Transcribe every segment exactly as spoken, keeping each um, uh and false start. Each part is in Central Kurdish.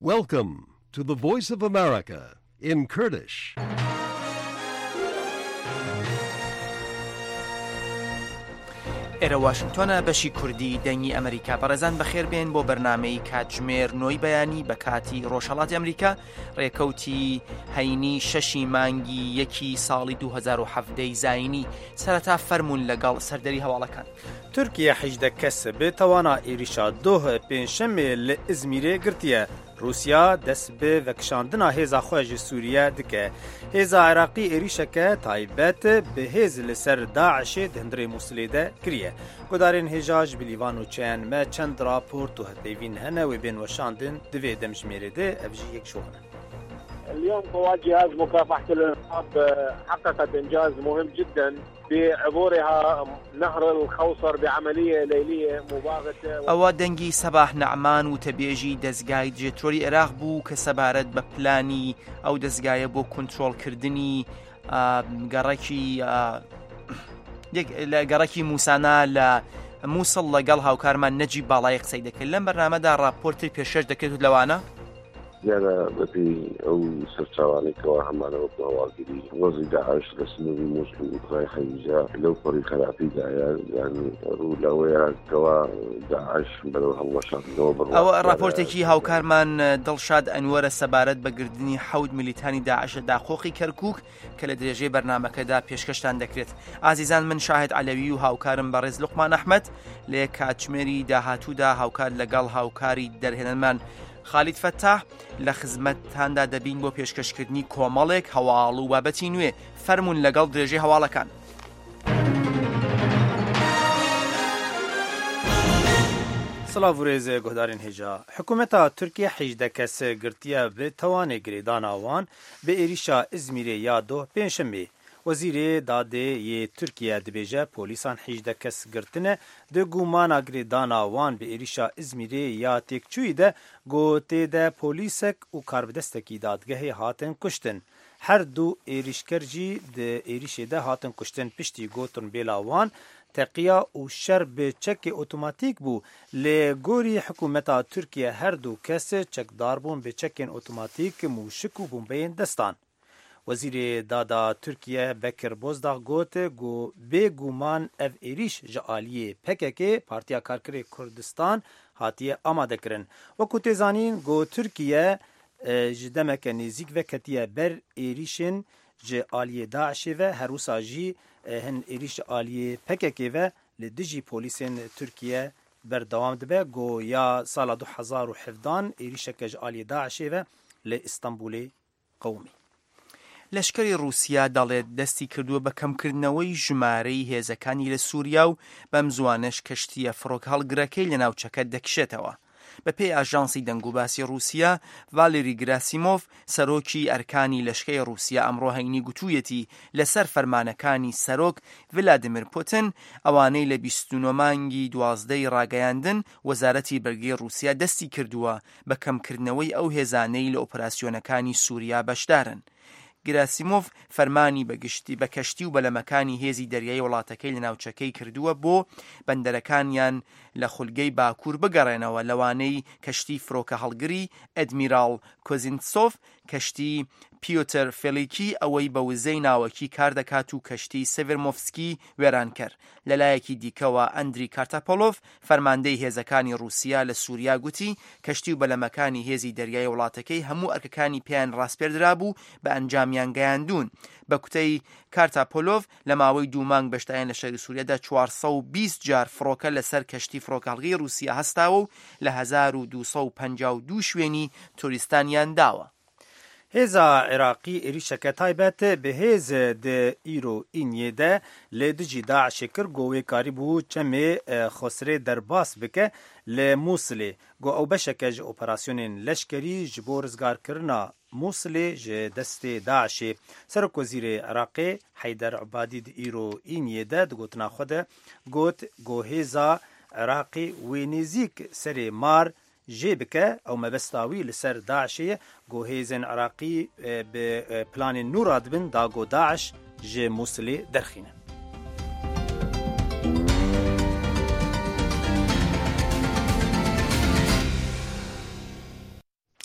Welcome to the Voice of America in Kurdish. ئێرە واشنگتۆنە بەشی کوردی دەنگی ئەمریکا بەڕێزان بەخێر بێن بۆ بەرنامەی کاتژمێر نۆی بەیانی بە کاتی ڕۆژهەڵاتی ئەمریکا ڕێکەوتی هەینی شەشی مانگی یەکی ساڵی دوو هەزار و هەڤدەی زاینی سەرەتا فەرموون لەگەڵ سەردەری هەواڵەکان. تورکیا حیجدە کەس بێتەوانە ئێریشا دۆه پێنجشەمێ لە ئیزمیرê girtiye. روسیا دەست بێ vekişandina hêza xwe ji Sûriye dike. Hêza Iraqî êrişeke taybet bi hêz li ser Daişê di hundirê Mosilê de kiriye. Gudarên hêja ji bilîvan û çeyên me çend raport û hevpeyvîn hene wê bên weşandin di vê demjimêrê de ev jî yek şoxin e. اليوم قوات جهاز مكافحة الإرهاب حققت إنجاز مهم جدا بعبورها نهر الخوصر بعملية ليلية مباغتة. ئەوە دەنگی سەباح نەعمان و تەبێژی دەستگای جێتۆری عێراق بوو کە سەبارەت بە پلانی ئەو دەستگایە بۆ کۆنتڕۆڵکردنی گەڕەکی گەڕەکی موسانە لە مووسڵ لەگەڵ هاوکارمان نەجی باڵای قسەی دەکرد. لەم بەرنامەدا راپۆرتی پێشەش دەکرێت و لەوانە دیارە بەپێی ئەو سەرچاوانێکەوە هەمانەوە بۆ هەواڵگیری وەزی داعش لە سنووری مووسڵ و کوڕای خەلیجە لەو پەڕی خراپیدایە یانی ڕوو لەوەیە کەوا داعش بەرەو هەڵوەشاندنەوە بڕوا. ئەوە راپۆرتێکی هاوکارمان دڵشاد ئەنوەرە سەبارەت بە گردنی حەوت میلیتانی داعش لە داخۆخی کەرکووک کە لە درێژەی بەرنامەکەدا پێشکەشتان دەکرێت. ئازیزان، من شاهد عەلەوی و هاوکارم بەڕێز لوقمان ئەحمەد لە کاتژمێری داهاتوودا هاوکار لەگەڵ هاوکاری دەرهێنەرمان خالید فەتاح لە خزمەتتاندا دەبین بۆ پێشکەشکردنی کۆمەڵێک هەواڵ و بابەتی نوێ. فەرموون لەگەڵ درێژەی هەواڵەکان. سلااو ورێزێ گۆدارên hêja. Hikûmeta Tirkiye hêjdeh kes girtiye bi tewanê girêdana wan bi êrişa İzmîrê ya doh pênjşemê. Wezîrê Dadê yê Tirkiye dibêje polîsan hêjdeh kes girtine di gumana girêdana wan bi êrişa İzmîrê ya têkçûyî de gotê de polîsek û karbidestekî dadgehê hatin kuştin. Her du êrişker jî di êrişê de hatin kuştin piştî gotin bêla wan teqiya û şer bi çekê otomatîk bû. Lê gorî hikûmeta Tirkiye her du kes çekdar bûn bi çekên otomatîk mûşik û bombeyên destan. Wezîrê Dada Tirkiye Bekir Bozdağ got got bêguman ev êriş ji aliyê P K K Partiya Karkerê Kurdistan hatiye amadekirin. Wekû tê zanîn got Tirkiye ji demeke nêzik veketiye ber êrişên ji aliyê Daişê ve her wisa jî hin êriş ji aliyê P K K ve li dijî polîsên Tirkiye berdewam dibe. Got ya sala du hezar û hevdan êrişeke ji aliyê Daişê ve li İstanbulê qewmî. لەشکری رووسیا دەڵێت دەستی کردووە بە کەمکردنەوەی ژمارەی هێزەکانی لە سووریا و بەم زوانەش کەشتیە فڕۆک هەڵگرەکەی لە ناوچەکە دەکشێتەوە. بەپێی ئاژانسی دەنگوباسی رووسیا ڤالێری گراسیمۆف سەرۆکی ئەرکانی لەشکەی رووسیا ئەمڕۆ هەینی گوتوویەتی لەسەر فەرمانەکانی سەرۆک ڤلادیمیر پوتین ئەوانەی لە بیست و نۆ مانگی دوازدەی ڕاگەیاندن وەزارەتی بەرگەی رووسیا دەستی کردووە بە کەمکردنەوەی ئەو هێزانەی لە ئۆپراسیۆنەکانی سووریا بەشدارن. گراسیمۆف فەرمانی بەگشتی بە کەشتی و بەلەمەکانی هێزی دەریایی وڵاتەکەی لە ناوچەکەی کردووە بۆ بەندەرەکانیان لە خولگەی باکوور بگەڕێنەوە لەوانەی کەشتی فڕۆکە هەڵگری ئەدمیراڵ کۆزینتسۆف، کەشتی پیۆتر فێلیکی ئەوەی بە وزەی ناوەکی کار دەکات و کەشتی سێڤێرمۆفسکی وێران کرد. لەلایەکی دیکەوە ئەندری کارتاپۆلۆف فەرماندەی هێزەکانی رووسیا لە سووریا گوتی کەشتی و بەلەمەکانی هێزی دەریایی وڵاتەکەی هەموو ئەرکەکانی پێیان ڕاستپێردرا بوو بە ئەنجامیان گەیاندون. بە کوتەی کارتاپۆلۆف لە ماوەی دوو مانگ بەشداریان لە شەری سووریادا چوارسە و بیست جار فڕۆکە لەسەر کەشتی فڕۆکەڵگەی رووسیا هەستاوە و لە هەزار و دووسە و پەنجا و دوو شوێنی توریستانیان داوە. Hêza Iraqî êrişeke taybet bi hêz di îro Înyê de lê dijî Daişê kir got wê karî bû çemê Xosrê derbas bike li Mosilê. Got ew beşeke ji operasyonên leşkerî ji bo rizgarkirina Mosilê ji destê Daişê. Serokwezîrê Iraqê Heyder Ebadî di îro Înyê de di gotina xwe de got got hêza Iraqê wê nêzik serê mar jê bike ew mebesta wî li ser Daişê got hêzên Iraqî bi planên nû radibin da got Daeş ji Mosilê derxîne.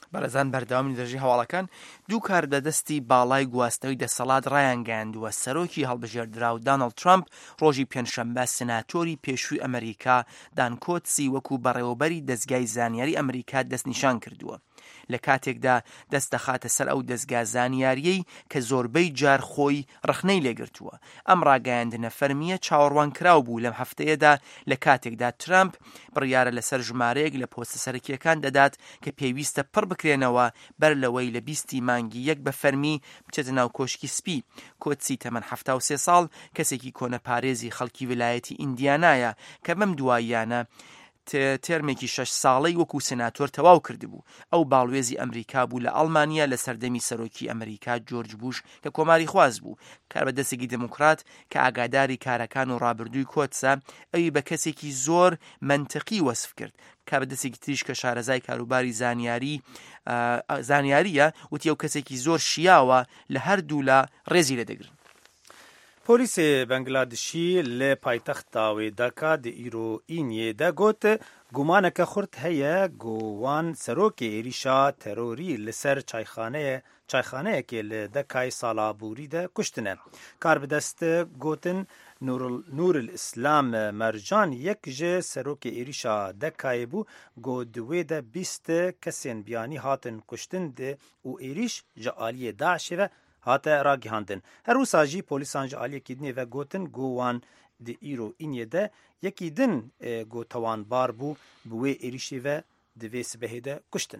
بەرەزان بەردەوامی دەژی هەواڵەکان دوو کار دەدەستی باڵای گواستنەوەی دەسەڵات ڕایانگەاندووە. سەرۆکی هەڵبژێردراو دانەڵد ترامپ ڕۆژی پێنجشەممە سناتۆری پێشووی ئەمریکا دان کۆتسی وەکو بەڕێوەبەری دەستگای زانیاری ئەمریکا دەستنیشان کردووە لە کاتێکدا دەست دەخاتە سەر ئەو دەستگا زانیاریەی کە زۆربەی جار خۆی ڕخنەی لێگرتووە. ئەم ڕاگەیاندنە فەرمیە چاوەڕوان کراو بوو لەم هەفتەیەدا لە کاتێکدا ترامپ بڕیارە لەسەر ژمارەیەک لە پۆستە سەرەکیەکان دەدات کە پێویستە پڕ بکرێنەوە بەر لەوەی لە بیستی مانگی یەک بە فەرمی بچێتە ناو کۆشکی سپی. کۆتسی تەمەن هەفتە و سێ ساڵ کەسێکی کۆنەپارێزی خەڵکی ویلایەتی ئیندیانایە کە بەم دواییانە تێرمێکی شەش ساڵەی وەکو سناتۆر تەواو کردبوو. ئەو باڵوێزی ئەمریکا بوو لە ئەڵمانیا لە سەردەمی سەرۆکی ئەمریکا جۆرج بوش کە کۆماری خواز بوو. کاربەدەستێکی دموکرات کە ئاگاداری کارەکان و ڕابردووی کۆتسە ئەوی بە کەسێکی زۆر منتقی وەسف کرد. کاربەدەستێکی تریش کە شارەزای کاروباری زانیاری زانیاریە وتی ئەو کەسێکی زۆر شیاوە لە هەردوو لە ڕێزی لێدەگرن. پۆلیسê بنگلادشî li paytexta wê Dhaka di îroîniyê de got gumaneke xurt heye ku wan serokê êrişa terorî li ser çayxaneyê çayxaneyekê li Dhakayê Salaborî de kuştine. Karbidest gotin Nurul İslam Mercan yek ji serokê êrişa Dhakayê bû got di wê de bîst kesên biyanî hatin kuştin de û êriş ji aliyê Daişê ve hate ragihandin. Her wisa jî polîsan ji aliyekî dinê ve gotin ku wan di îroîniyê de yekî din got tawanbar bû bi wê êrişî ve di vê sibehê de kuştine.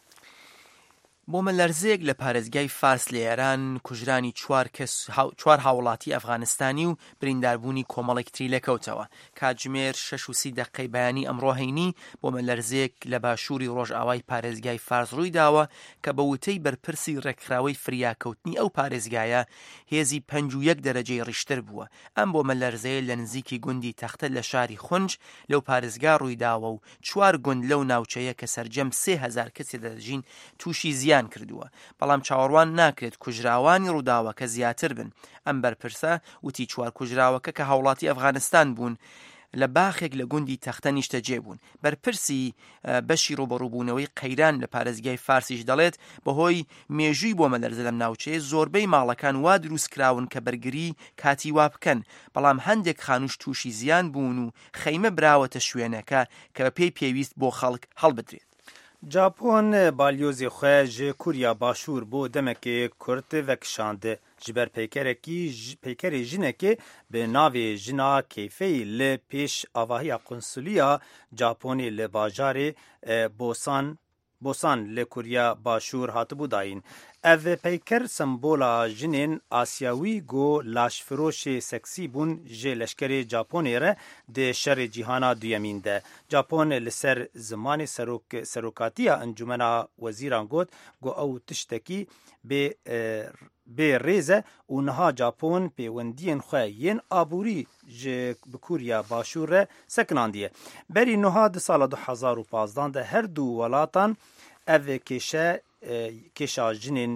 بۆمەلەرزەیەک لە پارێزگای فارس لە ئێران کوژرانی چوار هاوڵاتی ئەفغانستانی و برینداربوونی کۆمەڵێک تری لەکەوتەوە. کاتژمێر شەش و سی دەقەی بەیانی ئەمڕۆ هەینی بۆمەلەرزەیەک لە باشووری ڕۆژئاوای پارێزگای فارس ڕووی داوە کە بە وتەی بەرپرسی ڕێکخراوەی فریاکەوتنی ئەو پارێزگایە هێزی پەنج و یەک دەرەجەی ڕیشتر بووە. ئەم بۆمەلەرزەیە لە نزیکی گوندی تەختە لە شاری خونج لەو پارێزگا ڕووی داوە و چوار گوند لەو ناوچەیە کە سەرجەم سێ هەزار کەسێ دەژین تووشی زیان کردووە. بەڵام چاوەڕوان ناکرێت کوژراوانی ڕووداوەکە زیاتر بن. ئەم بەرپرسە وتی چوار کوژراوەکە کە هاوڵاتی ئەفغانستان بوون لە باخێک لە گوندی تەختە نیشتەجێ بوون. بەرپرسی بەشی ڕوبەڕووبوونەوەی قەیران لە پارێزگای فارسیش دەڵێت بەهۆی مێژووی بۆمەلەرزە لەم ناوچەیە زۆربەی ماڵەکان وا دروستکراون کە بەرگری کاتی وا بکەن، بەڵام هەندێک خانوش تووشی زیان بوون و خەیمە براوەتە شوێنەکە کە بە پێی پێویست بۆ خەڵک هەڵبدرێت. جاپۆن بالیۆزی خوێ ji Kurya Başûr بۆ demekê Kurd vekişand ji ber peykerekî peykerê jinekê bi navê jina keyfeyî li pêş avahiya konsuliya Japonê li bajarê Bosan Bosan li Kurya Başûr hatibû dayîn. Ev peyker sembola jinên Asyawî got laşfiroşê seksî bûn ji leşkerê Japonê re di şerê cîhana duyemîn de. Japon li ser zimanê serokatiya Encumena Wezîran got got ew tiştekî bê bê rêz e û niha Japon pêwendiyên xwe yên aborî ji bi Kurya Başûr re sekinandiye. Berî niha di sala du hezar û panzdeh de her du welatan ev kêşe kêşa jinên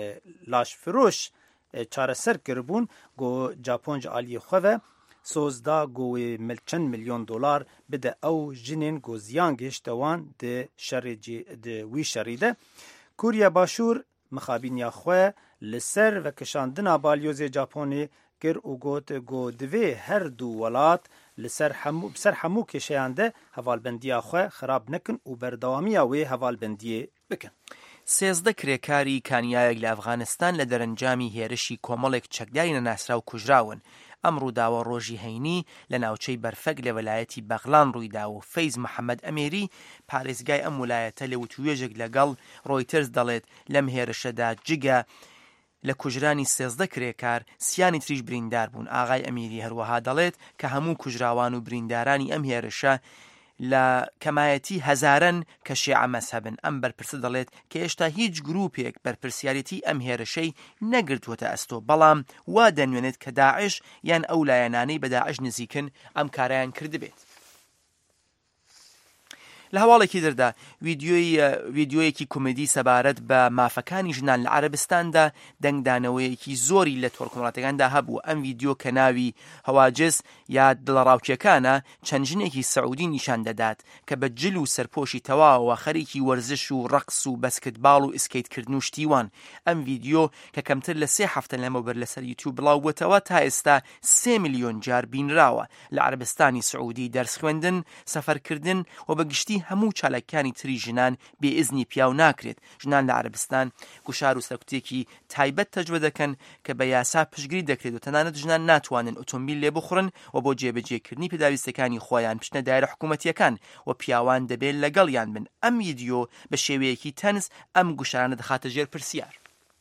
laşfiroş çareser kiribûn got Japon ji aliyê xwe ve soz da got wê çend milyon dolar bide ew jinên got ziyan gihîşte wan di şerê di wî şerî de. Kurya Başûr mixabîniya xwe li ser vekişandina balyozê Japonê kir û got got divê her du welat li ser hemû ser hemû kêşeyan de hevalbendiya xwe xirab nekin û berdewamiya wê hevalbendiyê bikin. سێزدە کرێکاری کانیایەک لە ئەفغانستان لە دەرەنجامی هێرشی کۆمەڵێک چەکداری نەناسرا و کوژراون. ئەم ڕووداوە ڕۆژی هەینی لە ناوچەی بەرفەک لە وەلایەتی بەغلان ڕوویداوە و فەیز محەممەد ئەمێری پارێزگای ئەم وڵایەتە لە وتوێژێک لەگەڵ ڕۆیترز دەڵێت لەم هێرشەدا جگە لە کوژرانی سێزدە کرێکار سیانی تریش بریندار بوون. ئاغای ئەمیری هەروەها دەڵێت کە هەموو کوژراوان و بریندارانی ئەم هێرشە لە کەمایەتی هەزارن کە شیعە مەزهەبن. ئەم بەرپرسە دەڵێت کە هێشتا هیچ گروپێک بەرپرسیارەتی ئەم هێرشەی نەگرتووەتە ئەستۆ، بەڵام وا دەنوێنێت کە داعش یان ئەو لایەنانەی بە داعش نزیکن ئەم کارایان کردبێت. لە هەواڵێکی دردا ویددیۆیەکی کۆمدی سەبارەت بە مافەکانی ژنان لە عەرەبستاندا دەنگدانەوەیەکی زۆری لە تۆڕکۆمەڵاتەکاندا هەبوو. ئەم ویددیۆ کە ناوی هەواجز یا دڵەڕاوکیەکانە چەند ژنێکی سەعودی نیشان دەدات کە بە جل و سەرپۆشی تەواوە خەریکی وەرزش و ڕەقس و بەسکتباڵ و ئسکەیتکردن و شتیوان. ئەم ویددیۆ کە کەمتر لە سێ هەفتە لەمەوبەر لەسەر یوتیوب بڵاو بووتەوە تا ئێستا سێ میلیۆن جار بینراوە لە عەرەبستانی سعودی. دەرس خوێندن، سەفەرکردن و بەگشتی هەموو چالاکانی تری ژنان بێئیزنی پیاو ناکرێت. ژنان لە عەرەبستان گوشار و سەرکوتێکی تایبەت تەجوبە دەکەن کە بە یاسا پشتگیری دەکرێت و تەنانەت ژنان ناتوانن ئۆتۆمبیل لێ بخڕن و بۆ جێبەجێکردنی پێداویستەکانی خۆیان پشتە دایرە حکوومەتیەکان و پیاوان دەبێت لەگەڵیان بن. ئەم ویددیۆ بە شێوەیەکی تەنز ئەم گوشارانە دەخاتە ژێر پرسیار.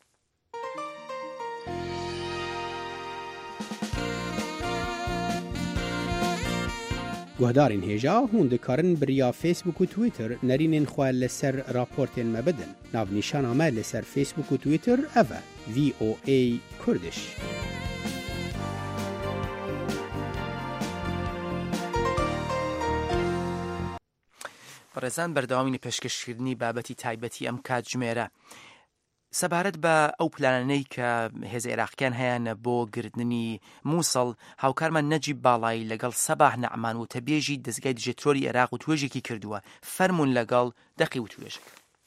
گوهدارین هێژا هون دikarin biriya Facebook û Twitter nerînên xwe li ser raportên me bidin. Navnîşana me li ser Facebook û Twitter ev e V O A Kurdish. بەڕێزان بەردەوامینی پێشکەشکردنی بابەتی تایبەتی ئەم کاتژمێرە سەبارەت بە ئەو پلانەی کە هێزە عێراقیان هەیەە بۆ گرتنی مووسڵ، هاوکارمان نەجیب باڵایی لەگەڵ سەباح نەعمان و تەبێژی دەستگای دژێتۆری عێراق و توێژێکی کردووە. فەرمون لەگەڵ دەقی و توێژێک.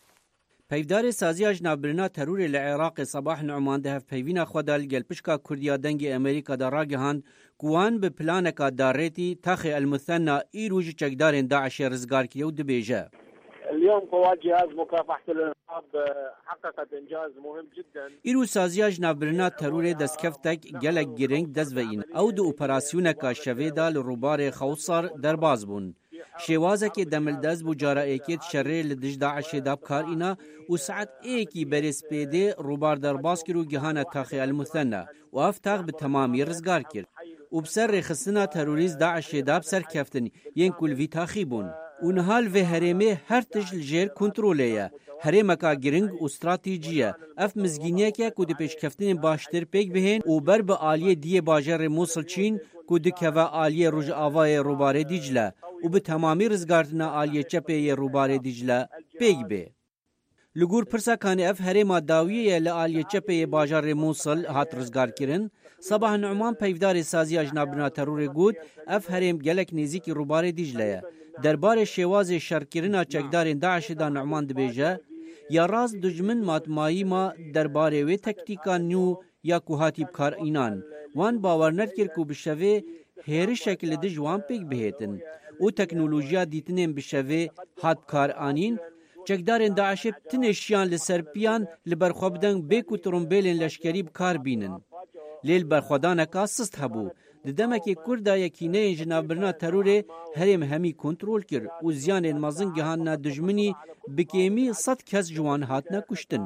پەیدارê saziya jinavbirina terûrê li Iraqê Sabah Numan di hevpeyvîna xwe de li gelpişka Kurdiya dengê Amerîka de ragihand ku wan bi planeka darêtî texê elmusenna îro ji çekdarên Daişê rizgar kiriye û dibêje. اليوم قوات جهاز مكافحة الإرهاب حققت إنجاز مهم جدا. îro saziya jinavbirina terûrê destkeftek gelek giring dest veîn. Ew di operasyoneka şevê de li rûbarê Xewsar derbas bûn. Şêwazekê demildez bû cara êkê şerê li dij Daişê de bkarîna û saet êkî berêspêdê rûbar derbas kir û gihana taxê elmusenna û ev tax bi temamî rizgar kir. û bi ser rêxistina terorîst Daişê de bi serkeftin yên ku li vî taxî bûn. û nihal vê herêmê her tij li jêr kontrolê ye. Herêmeka giring û stratîjî ye. Ev mizgîniyeke ku di pêşkeftinên baştir pêk bihên û ber bi aliyê diyê bajarê Mosul Çîn ku dikeve aliyê Rojavayê Rûbarê Dicle û bi temamî rizgartina aliyê çepê yê Rûbarê Dicle pêk bê. Li gor pirsakanê ev herêma dawiyê ye li aliyê çepê yê bajarê Mosul hat rizgarkirin. Sabah Numan peyvdarê saziya jinavbirina terorê got ev herêm gelek nêzîkî Rûbarê Dicle ye. Derbarê şêwazê şerkirina çekdarên Daişê de Numan dibêje ya rast dijmin matmayî ma derbarê wê tektîka nû ya ku hatî bkarînan. Wan bawer nekir ku bi şevê hêrişek li dij wan pêk bihêtin û teknolojiya dîtinên bi şevê hat bkaranîn. Çekdarên Daişê tinê şiyan li serpiyan li berxwe bidin bê ku trombêlên leşkerî bikar bînin. Lê li berxwedaneka sist hebû. Di demekê Kurda yekîneyên jinavbirina terorê herêm hemî kontrol kir û ziyanên mezin gihanina dijminî bi kêmî sed kes ji wan hatine kuştin.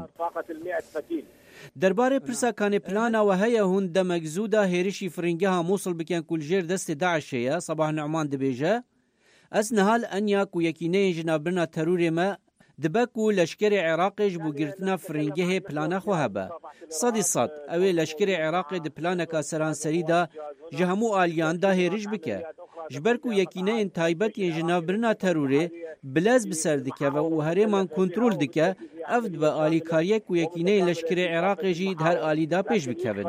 Derbarê pirsakanê plana we heye hûn demek zû da hêrişî firingeha Mosul bikin ku li jêr destê Daişê ye. Sabah Numan dibêje ez nihal enya ku yekîneyên jinavbirina terorê me dibe ku leşkerê Iraqê ji bo girtina firingehê plana xwe hebe. Sedî sed ew ê leşkerê Iraqê di planeka seranserî de ji hemû aliyan da hêrîş bike. Ji ber ku yekîneyên taybet yên jinavbirina terorê bilez bi ser dikeve û herêman kontrol dike, ev dibe alîkariyek ku yekîneyên leşkerê Iraqê jî di her alî da pêş bikevin.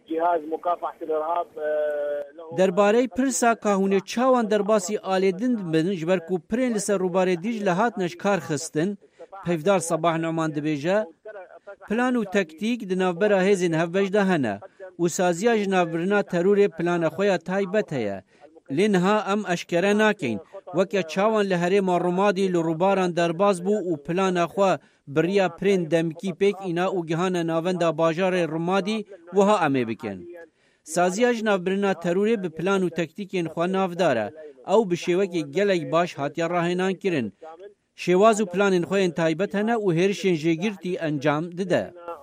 Derbarê pirsa ka hûn ê çawan derbasî alêdin bin ji ber ku pirên li ser Rûbarê Dicle hatine ji kar xistin, peyvdar Sabah Numan dibêje plan û tektîk di navbera hêzên hevbeş de hene û saziya jinavbirina terorê plana xwe ya taybet heye. Lê niha em eşkere nakin. Weke çawan li herêma Rumadî li rûbaran derbas bû û plana xwe biriya pirên demkî pêk îna û gihana navenda bajarê Rumadî wiha em ê bikin. Saziya jinavbirina terorê bi plan û tektîkên xwe navdar e. Ew bi şêwekê gelek baş hatiye rahênan kirin. Şêwaz û planên xwe yên taybet hene û hêrişên jêgirtî encam dide.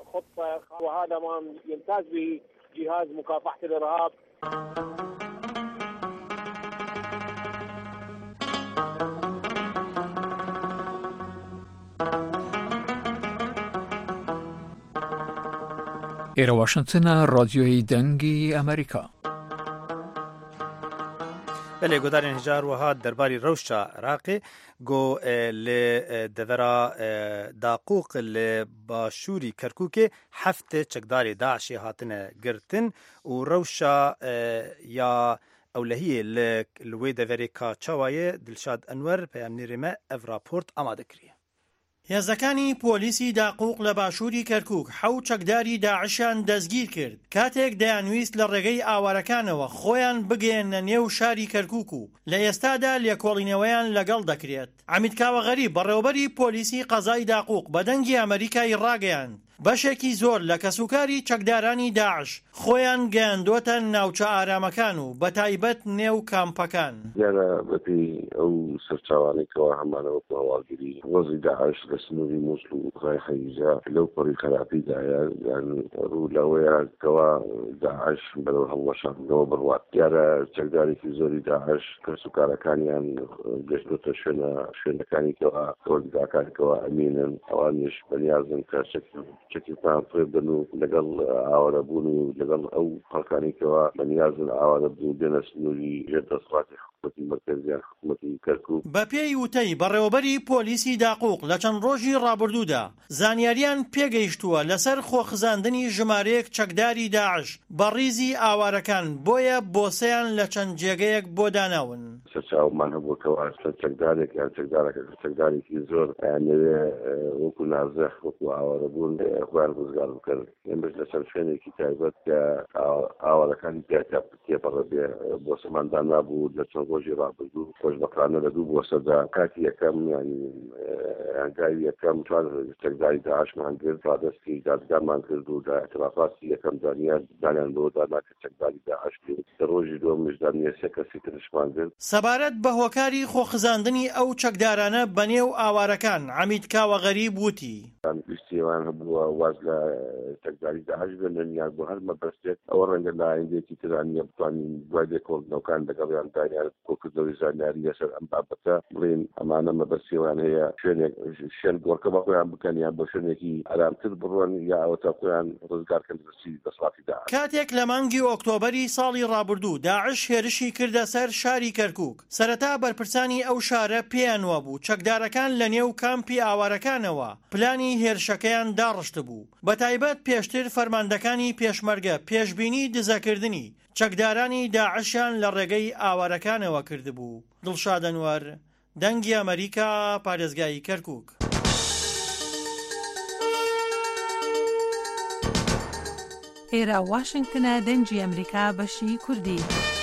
Era Washington, رادیوی دنگی امریکا. بله گودارین هجار وها درباری روشا عراقی گو ل دورا داقوق ل باشوری کرکوک هفته چکداری داعشی هاتنه گرتن و روشا یا اولهی لوی دوری کا چوایه دلشاد انور پیامنی رمه اف راپورت آماده کریه. هێزەکانی پۆلیسی داقوق لە باشووری کەرکووک حەوت چەکداری داعشیان دەستگیر کرد کاتێک دەیانویست لە ڕێگەی ئاوارەکانەوە خۆیان بگەێنە نێو شاری کەرکووک و لە ئێستادا لێکۆڵینەوەیان لەگەڵ دەکرێت. عەمید کاوەغەریب بەڕێوەبەری پۆلیسی قەزای داقوق بە دەنگی ئەمریکای ڕاگەیاند بەشێکی زۆر لە کەسوکاری چەکدارانی داعش خۆیان گەیاندۆتە ناوچە ئارامەکان و بەتایبەت نێو کامپەکان. دیارە بەپێی ئەو سەرچاوانێکەوە هەمانەوە هەواڵگیری وەزی داعش لە سنووری مووسڵ و ڕای خەیجا لەو پەڕی خراپیدایە یان ڕوو لەوەیە کەوا داعش بەرەو هەڵوەشاندنەوە بڕوات. دیارە چەکدارێکی زۆری داعش کەسوکارەکانیان گەشتۆتە شوێنە شوێنەکانێکەوە کۆردگاکانێکەوە ئەمینن ئەوانیش بەنیازن کە چەکیتان فێبن و لەگەڵ ئاوارەبوون و لەگەڵ ئەو خەڵکانێکەوە بەنیازن ئاوارە بوو دێنە سنووری ژێردەسڵاتی حکومەتی مەرکەزیان حکومەتی کەرکووک. بە پێی وتەی بەڕێوەبەری پۆلیسی داقوق لە چەند ڕۆژی ڕابردوودا زانیاریان پێگەیشتووە لەسەر خۆخزاندنی ژمارەیەک چەکداری داعش بە ڕیزی ئاوارەکان بۆیە بۆسەیان لە چەند جێگەیەک بۆ داناون. سەرچاومان هەبووکەوە چەکدارێک یان چەکدارێک چەکدارێکی زۆر ئەیانەوێ وەکو نازەخ وەکو ئاوارەبوون خۆیان ڕزگار بکەن ئێمەش لەسەر شوێنێکی تایبەت کە ئاوارەکانی تێپەڕە بێ بۆسەماندان نابوو لە چەند ڕۆژی ڕابردوو خۆشبەخانە لە دوو بۆسەدا کاتی یەکەم ینی ئەنگاوی یەکەم چوار چەکداری داعشمان کرد ڕادەستی دادگامان کرد و ئەترافاتی یەکەم دانیان دانیان بۆ دانا کە چەکداری داعش کرد لە ڕۆژی دووەمیش دانیە سێ کەسی ترشمان کرد. سەبارەت بە هۆکاری خۆخزاندنی ئەو چەکدارانە بەنێو ئاوارەکان عەمید کاوەغەریب وتی ویستیوان هەبووە واز لە چەکداری داعش بێنن یان بۆ هەر مەبەستێت ئەوە ڕەنگە لە ئایندێکی ترانیە بتوانین دوای لێکۆڵینەوەکان لەگەڵیان دانیان کۆکردنەوەی زانیاری لەسەر ئەم بابەتە بڵێن ئەمانە مەبەستیوان هەیە شوێنێک شوێن گۆڕکە بە خۆیان بکەن یان بە شوێنێکی ئارامتر بڕۆن یا ئەوە تا خۆیان ڕزگارکەن دەستی دەسڵاتی داعش. کاتێک لە مانگی ئۆکتۆبەری ساڵی ڕابردوو داعش هێرشی کردە سەر شاری کەرکووک سەرەتا بەرپرسانی ئەو شارە پێیان وەبوو چەکدارەکان لە نێو کامپی ئاوارەکانەوە پلانی هێرشەکەیان داڕشت بوو بەتایبەت پێشتر فەرماندەکانی پێشمەرگە پێشبینی دزەکردنی چەکدارانی داعشیان لە ڕێگەی ئاوارەکانەوە کردبوو. دڵشاد ئەنوەر دەنگی ئەمریکا پارێزگای کەرکووک. ئێرە واشنگتنە دەنگی ئەمریکا بەشی کوردی.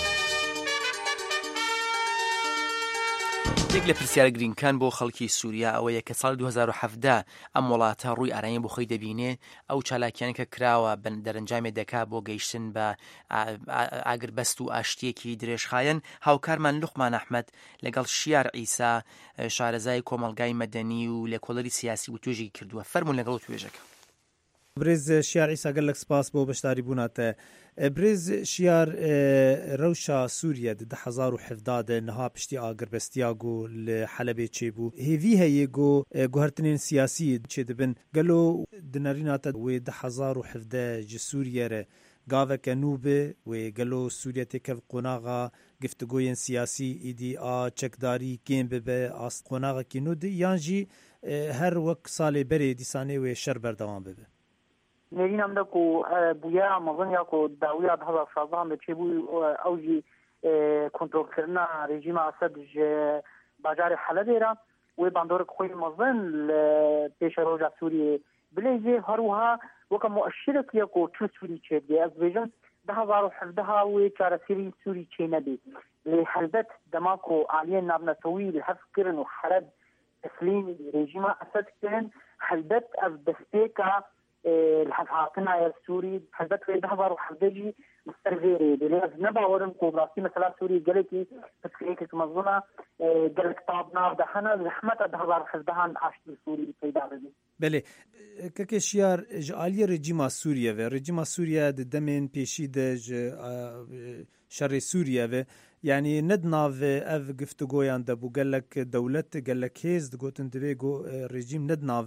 یەک لە پرسیارە گرینگەکان بۆ خەڵکی سووریا ئەوەیە کە ساڵی دوو هەزار و هەڤدە ئەم وڵاتە ڕووی ئارایی بۆ خۆی دەبینێ ئەو چالاکیانە کە کراوە دەرەنجامێ دەکا بۆ گەیشتن بە ئاگربەست و ئاشتیەکی درێژخایەن. هاوکارمان لوقمان ئەحمەد لەگەڵ شیار عیسا شارەزای کۆمەڵگای مەدەنی و لێکۆڵەری سیاسی و توێژێکی کردووە. فەرموون لەگەڵ توێژەکە. برێز شیار عیسا گەلێک سپاس بۆ بەشداری بووناتە. برێز شیار ڕەوشا سووریا دە هەزار و هەڤدا دە نەها پشتی ئاگربەستیا گۆ لە حەلەبێ چێبوو هێڤی هەیە گۆ گوهرتنین سیاسی چێ دەبن گەلۆ دنەریناتە وێ دە هەزار و هەڤدە ji سووریا re gaveke nû bi wê gelo Sûriya têkev qonaxa giftuguyên siyasî îdî a çekdarî kêm bibe as qonaxekî nû di yan jî her wek salê berê dîsanê wê şer berdewam bibe. نرینم ده کو بویا مزن یا کو داویا ده هزار شازدان به چه بوی او جی کنترل کردن رژیم اسد ج بازار حلب را و باندور خوی مزن پیش روزا سوریه بلیزه هروها وک مؤشر کیا کو تو سوری چه دی از ویژن ده هزار و هفده و چهار سری سوری چه ندی لحلبت دماکو عالیه نابنسوی لحفظ کرن و حرب تسلیم رژیم اسد کرن حلبت از دستیکا الحفاظنا يا سوري حلبت في دهبر وحدجي مسترغيري بليز نبا ورن كوبراسي مثلا سوري قالكي تسكيك كمظلنا قالك طابنا دحنا زحمة دهبر حزبهان عشت سوري في دابدي بله که شیار جالی رژیم سوریه و رژیم سوریه د دمن پیشی د شر سوریه و یعنی ندنا و اف گفتگویان د بو گلک دولت گلک هیز د گوتن دوی گو رژیم ندنا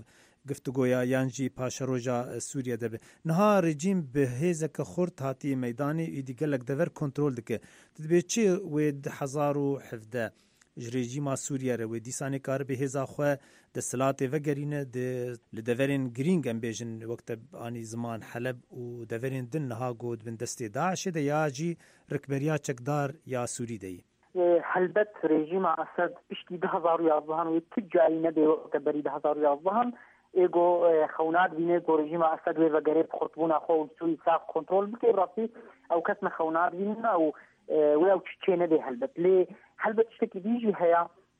گفتگۆیا یانجی پاشەڕۆژە سووریا دەبێت نەها ڕێجیم بەهێزەکە خورد هاتی مەدانی ئیدیگەلک دەڤەر کۆنتترۆل دکە دەبێت چی وێ هەزار و حەفدە ژرێژیما سووریارە وێ دیسانی کار بەهێزاخوا دەسەڵاتێ vەگەرینە لە دەڤەرێن گرینگ ئەم بێژن وەکتە ئانی زمان حەلەب و دەڤەرێن دن نەها گۆت بن دەستێ داعشێ دە یاجی ڕکبەریا چەکدار یا سووری دەی هەلبەت ڕێژیما ئەسەد پشتی ده هەزار و یازدەهان و تجاری نەبێ وەکتە بەری ده هەزار و یازدەهان ئێگۆ خەونات بینێ گۆ ڕێژیما ئەسەد وێ vەگەرێت خورتبوونا خۆ و سووی ساف کۆنتترۆل بکەی ڕاستی ئەو کەس نەخەونات بینە و وێ ئەو چێ نەبێ هەلبەت لێ هەلبەت شتێکی دیژی هەیە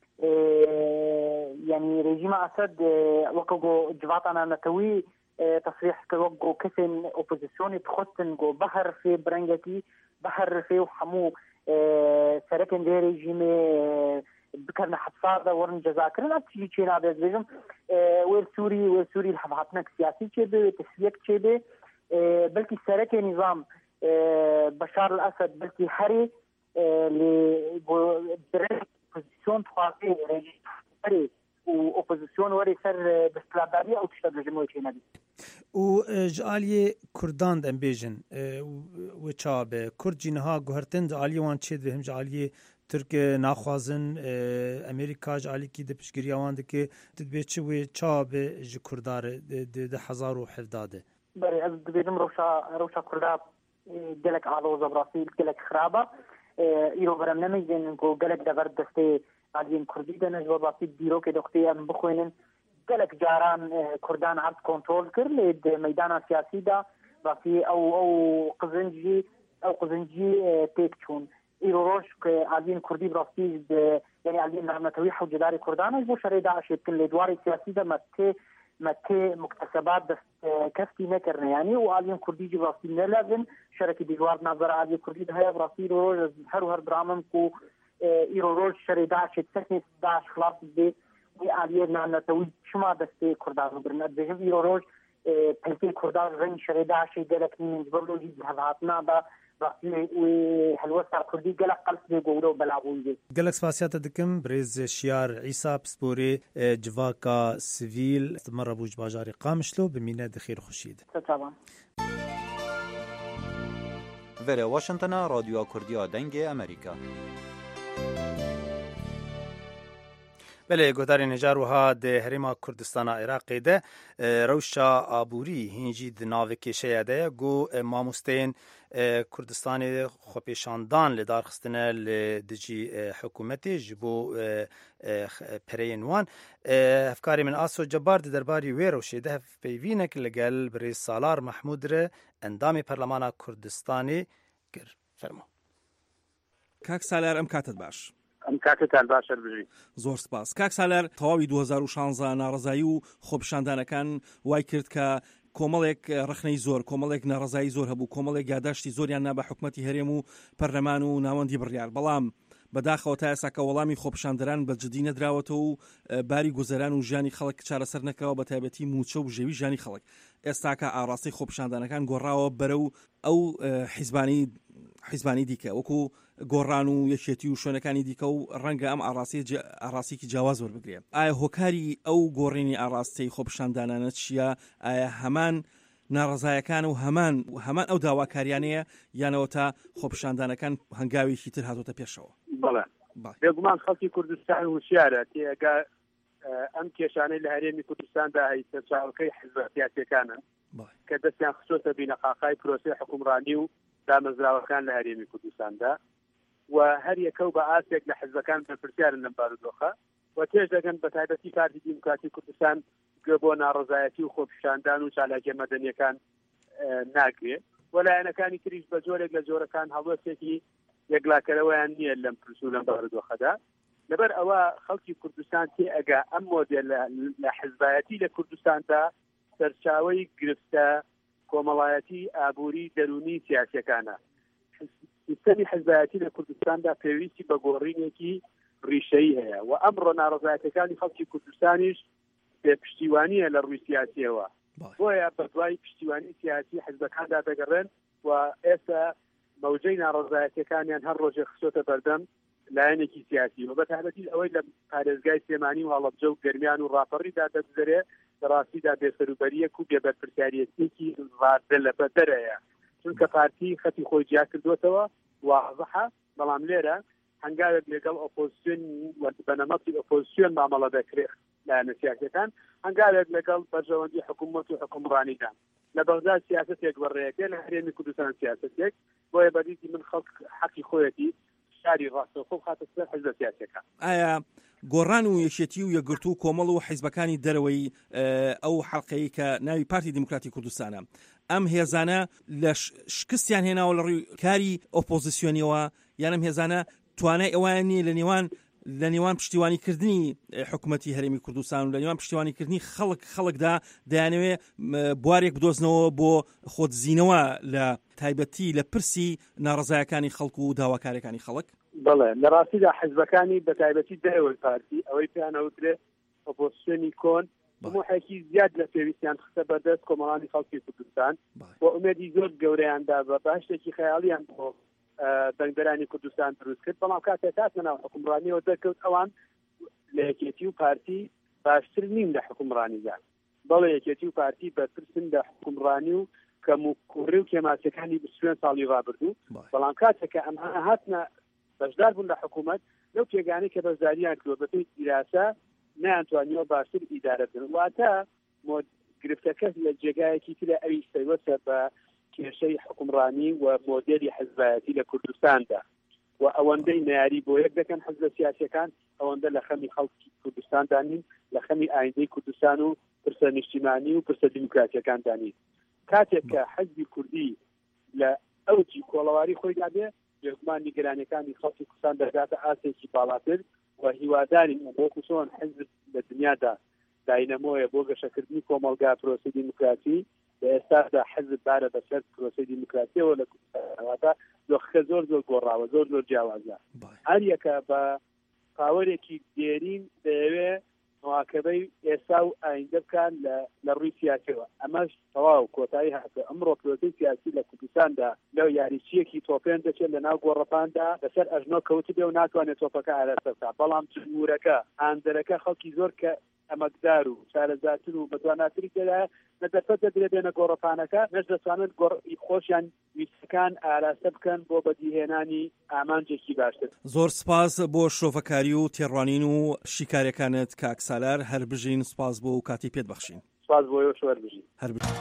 يعني رژیما ئەسەد وەکە گۆ جواتانە نەتەوی تصريح كوك جو كسن اوبوزيسيوني تخصن جو بحر في برنجتي بحر في وحمو سركن دي ريجيم بكرنا حصار ورن جزاكرنا تشي تشي نابز بيجم ويل سوري ويل سوري الحباتنا سياسي تشبه تسويق تشبه بلكي سركن نظام بشار الاسد بلكي حري اللي اوبوزيسيون تخاطي ريجيم حري واوبوزيسيون وري سر باستلاباريه او تشتغل جمهوريه نبي و جاليه كردان دم بيجن و چاب كرد جنها گهرتن جاليه وان چد بهم جاليه ترک ناخوازن امریکا جالی کی د پشگریوان دکه تدبی چ و چاب ج کردار د هزار و حداده بری از دبیرم روشا روشا کرداب گلک آلو زبراسیل گلک خرابه ایرو برم نمیدن کو گلک دور دسته عادین کردی دنه زبراسیل بیرو که دختی ام بخوینن گلک جاران کردان عرض کنترل کر لید میدان سیاسی دا وفي او او قزنجي او قزنجي تيكتون ايروش كعادين كردي براستيج يعني عادين نعمتوي حو جداري كردان جو شري داعش يمكن لدواري سياسي ده متى متى مكتسبات بس كفتي نكرنا يعني وعادين كردي جي براستيج لازم شركه ديوار نظر عادي كردي ده هي براستيج روج هر هر برامم كو ايروش شري داعش تكنيك داعش خلاص دي عادين نعمتوي شما دستي كردان برنات بيجم ايروش پلتی کردان رنگ شریده عشی گلک نیز برلوجی هاتنا با وقتی و حلوسا کردی گلک قلب دی گورو بلاغوی گلک سپاسیات دکم برز شیار عیسی پسپوری جواکا سیویل استمر بوج باجاری قامشلو بمینه دخیر خوشید طبعا وره واشنطن رادیو کردیا دنگ امریکا بله گوداری نجار وها ده هریما کردستان عراقی ده روشا آبوری هنجی ده ناوکی شیاده گو ماموستین کردستان خوپیشاندان لدار خستنه لدجی حکومتی جبو پرینوان افکاری من آسو جبار ده درباری وی روشی ده پیوینک لگل بری سالار محمود ره اندامی پرلمانا کردستانی گر فرمو کاک سالار ام کاتت باش ئەم کاتتان باشە بژی زۆر سپاس کاک سالار تەواوی دو هەزار و شانزە ناڕزایی و خۆپیشاندانەکان وای کرد کە کۆمەڵێک ڕخنەی زۆر کۆمەڵێک ناڕزایی زۆر هەبوو کۆمەڵێک یاداشتی زۆریان نا بە حکومەتی هەرێم و پەرلەمان و ناوەندی بڕیار بەڵام بەداخەوە تا ئێستا کە وەڵامی خۆپیشاندەران بەجددی نەدراوەتەوە و باری گوزەران و ژیانی خەڵک چارەسەر نەکراوە بە تایبەتی موچە و ژێوی ژیانی خەڵک ئێستا کە ئاڕاستی خۆپیشاندانەکان گۆڕاوە بەرە و ئەو حیزبانی حیزبانی دیکە وەکو گۆڕان و یەکێتی و شوێنەکانی دیکە و ڕەنگە ئەم ئاڕاستیکی جیاواز وەربگرێت ئایا هۆکاری ئەو گۆڕینی ئاڕاستەی خۆپیشاندانانە چییە ئایا هەمان ناڕزایەکان و هەمان هەمان ئەو داواکاریانەیە یانەوە تا خۆپیشاندانەکان هەنگاوێکی تر هاتۆتە پێشەوە بەڵێ بێگومان خەڵکی کوردستان وشیارە تێگا ئەم کێشانەی لە هەرێمی کوردستاندا هەیە سەرچاوەکەی حیزب سیاسیەکانن کە دەستیان خستۆتە بینەقاقای پرۆسەی حکومڕانی و دامەزراوەکان لە هەرێمی کوردستاندا و هەر یەکەو بە ئاسێک لە حیزبەکان بەرپرسیارن لەم بارودۆخە و تێژ دەگەن بە تایبەتی پارتی دیموکراتی کوردستان گوێ بۆ ناڕزایەتی و خۆپیشاندان و چالاکیە مەدەنیەکان ناگرێت وەلایەنەکانی تریش بە جۆرێک لە جۆرەکان هەڵوەستێکی یەکلاکەرەوەیان نییە لەم پرسو لەم بارودۆخەدا لەبەر ئەوە خەڵکی کوردستان تێ ئەگا ئەم مۆدێل لە حیزبایەتی لە کوردستاندا سەرچاوەی گرفتە کۆمەڵایەتی ئابووری دەرونی سیاسیەکانە سیستەمی حیزبایەتی لە کوردستاندا پێویستی بە گۆڕینێکی ڕیشەیی هەیە و ئەمڕۆ ناڕزایەتەکانی خەڵکی کوردستانیش بێ پشتیوانیە لە ڕووی سیاسیەوە بۆیە بە دوای پشتیوانی سیاسی حیزبەکاندا دەگەڕێن و ئێستا مەوجەی ناڕزایەتەکانیان هەر ڕۆژێ خستۆتە بەردەم لایەنێکی سیاسی و بە تایبەتی ئەوەی لە پارێزگای سلێمانی و هەڵەبجە و گەرمیان و ڕاپەڕیدا دەگوزارێ ڕاستیدا بێسەروبەریەک و بێبەرپرسیارەتێکی ڕادە لە بەدەرەیە چونکە پارتی خەتی خۆی جیا کردوێتەوە واضحە بەڵام لێرە هەنگاوێک لەگەڵ ئۆپۆزیسیۆن بەنەمەتی ئۆپۆزیسیۆن مامەڵە دەکرێت لایەنە سیاسەکان هەنگاوێک لەگەڵ بەرژەوەندی حکوومەت و حکومڕانیدان لە بەغداد سیاسەتێک بەڕێیەکە لە هەرێمی کوردستان سیاسەتێک بۆیە بەدیدی من خەڵک حەقی خۆیەتی شاری ڕاستەوخۆ خاتە سەر حیزبە سیاسەکە. ئایا گۆڕان و یەکێتی و یەکگرتو و کۆمەڵ و حیزبەکانی دەرەوەی ئەو حەڵقەیە کە ناوی پارتی دیموکراتی کوردستانە ئەم هێزانە لە شکستیان هێناوە لە ڕووی کاری ئۆپۆزیسیۆنیەوە یانم هێزانە توانای ئەوان نیە لە نێوان لە نێوان پشتیوانیکردنی حکوومەتی هەرێمی کوردستان و لە نێوان پشتیوانیکردنی خەڵک خەڵکدا دەیانەوێت بوارێک بدۆزنەوە بۆ خۆتزیینەوە لە تایبەتی لە پرسی ناڕزایەکانی خەڵک و داواکاریەکانی خەڵک؟ بەڵێ لە ڕاستیدا حیزبەکانی بە تایبەتی دەرەوەی پارتی ئەوەی پێیانەوترێت ئۆپۆزیسیۆنی کۆن هەمووحێکی زیاد لە پێویستیان خستە بەدەست کۆمەڵانی خەڵکی کوردستان بۆ ئومێدی زۆر گەورەیاندا بە باشتێکی خەیاڵیان بۆ بەنگدەرانی کوردستان دروست کرد بەڵام کاتێک هاتنە ناو حکومڕانیەوە دەرکەوت ئەوان لە یەکێتی و پارتی باشتر نین لە حکومڕانیدا بەڵێ یەکێتی و پارتی بەترسن لە حکومڕانی و کەم و کوڕی و کێماچەکانی بسوێن ساڵی ڕابردوو بەڵام کاتێکە ئەمە هاتنە بەشدار بوون لە حکوومەت لەو پێگانەی کە بەشداریان کردووە بەپێی ئیراسا نەیانتوانیوە باشتر ئیدارە بن واتە گرفتەکە لە جێگایەکی ترە ئەوی سەیوەتە بە کێشەی حکومڕانی و مۆدێلی حیزبایەتی لە کوردستاندا و ئەوەندەی نەیاری بۆ یەک دەکەن حیزبە سیاسیەکان ئەوەندە لە خەمی خەڵکی کوردستاندا نین لە خەمی ئایندەی کوردستان و پرسە نیشتیمانی و پرسە دیموکراتیەکاندا نین کاتێک کە حیزبی کوردی لە ئەوجی کۆڵەواری خۆیدا بێ بێگومان نیگەرانیەکانی خەڵکی کوردستان دەگاتە ئاسێکی باڵاتر و هیوادارین وەکو چۆن حیزب لە دنیادا داینەمۆیە بۆ گەشەکردنی کۆمەلگا پرۆسی دیموکراسی لە ئێستادا حیزب بارە بەسەر پرۆسی دیموکراسیەوە لە کوردستانەوەتا دۆخەکە زۆر زۆر گۆڕاوە زۆر زۆر جیاوازە هەر یەکە بە پاوەرێکی دێرین دەیەوێت مواکەبەی ئێستا و ئایندە بکان لە ڕووی سیاسیەوە ئەمەش تەواو کۆتایی هاتە ئەمڕۆ پرۆسی سیاسی لە کوردستاندا لەو یاریچیەکی تۆپێن دەچێت لە ناو گۆڕەپاندا لەسەر ئەژنۆ کەوت بێ و ناتوانێت تۆپەکە ئارەسەرتا بەڵام جمهورەکە ئاندەرەکە خەڵکی زۆر کە ئەمەکدار و شارەزاتر و بەتواناتری تێدا نە دەرفەت دەدرێت بێنە گۆڕەپانەکە نەش دەتوانن خۆشیان ویستەکان ئاراسە بکەن بۆ بەدیهێنانی ئامانجێکی باشتر. زۆر سپاس بۆ شۆفەکاری و تێڕوانین و شیکارەکانت کاک سالار هەر بژین سپاس بۆ و کاتی پێت بەخشین. سپاس بۆ شوەر بژین هەر بژین.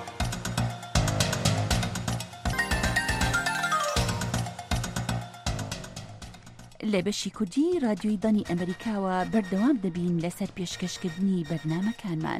لە بەشی کوردی رادیۆی دانی ئەمریکاوە بەردەوام دەبین لەسەر پێشکەشکردنی بەرنامەکانمان.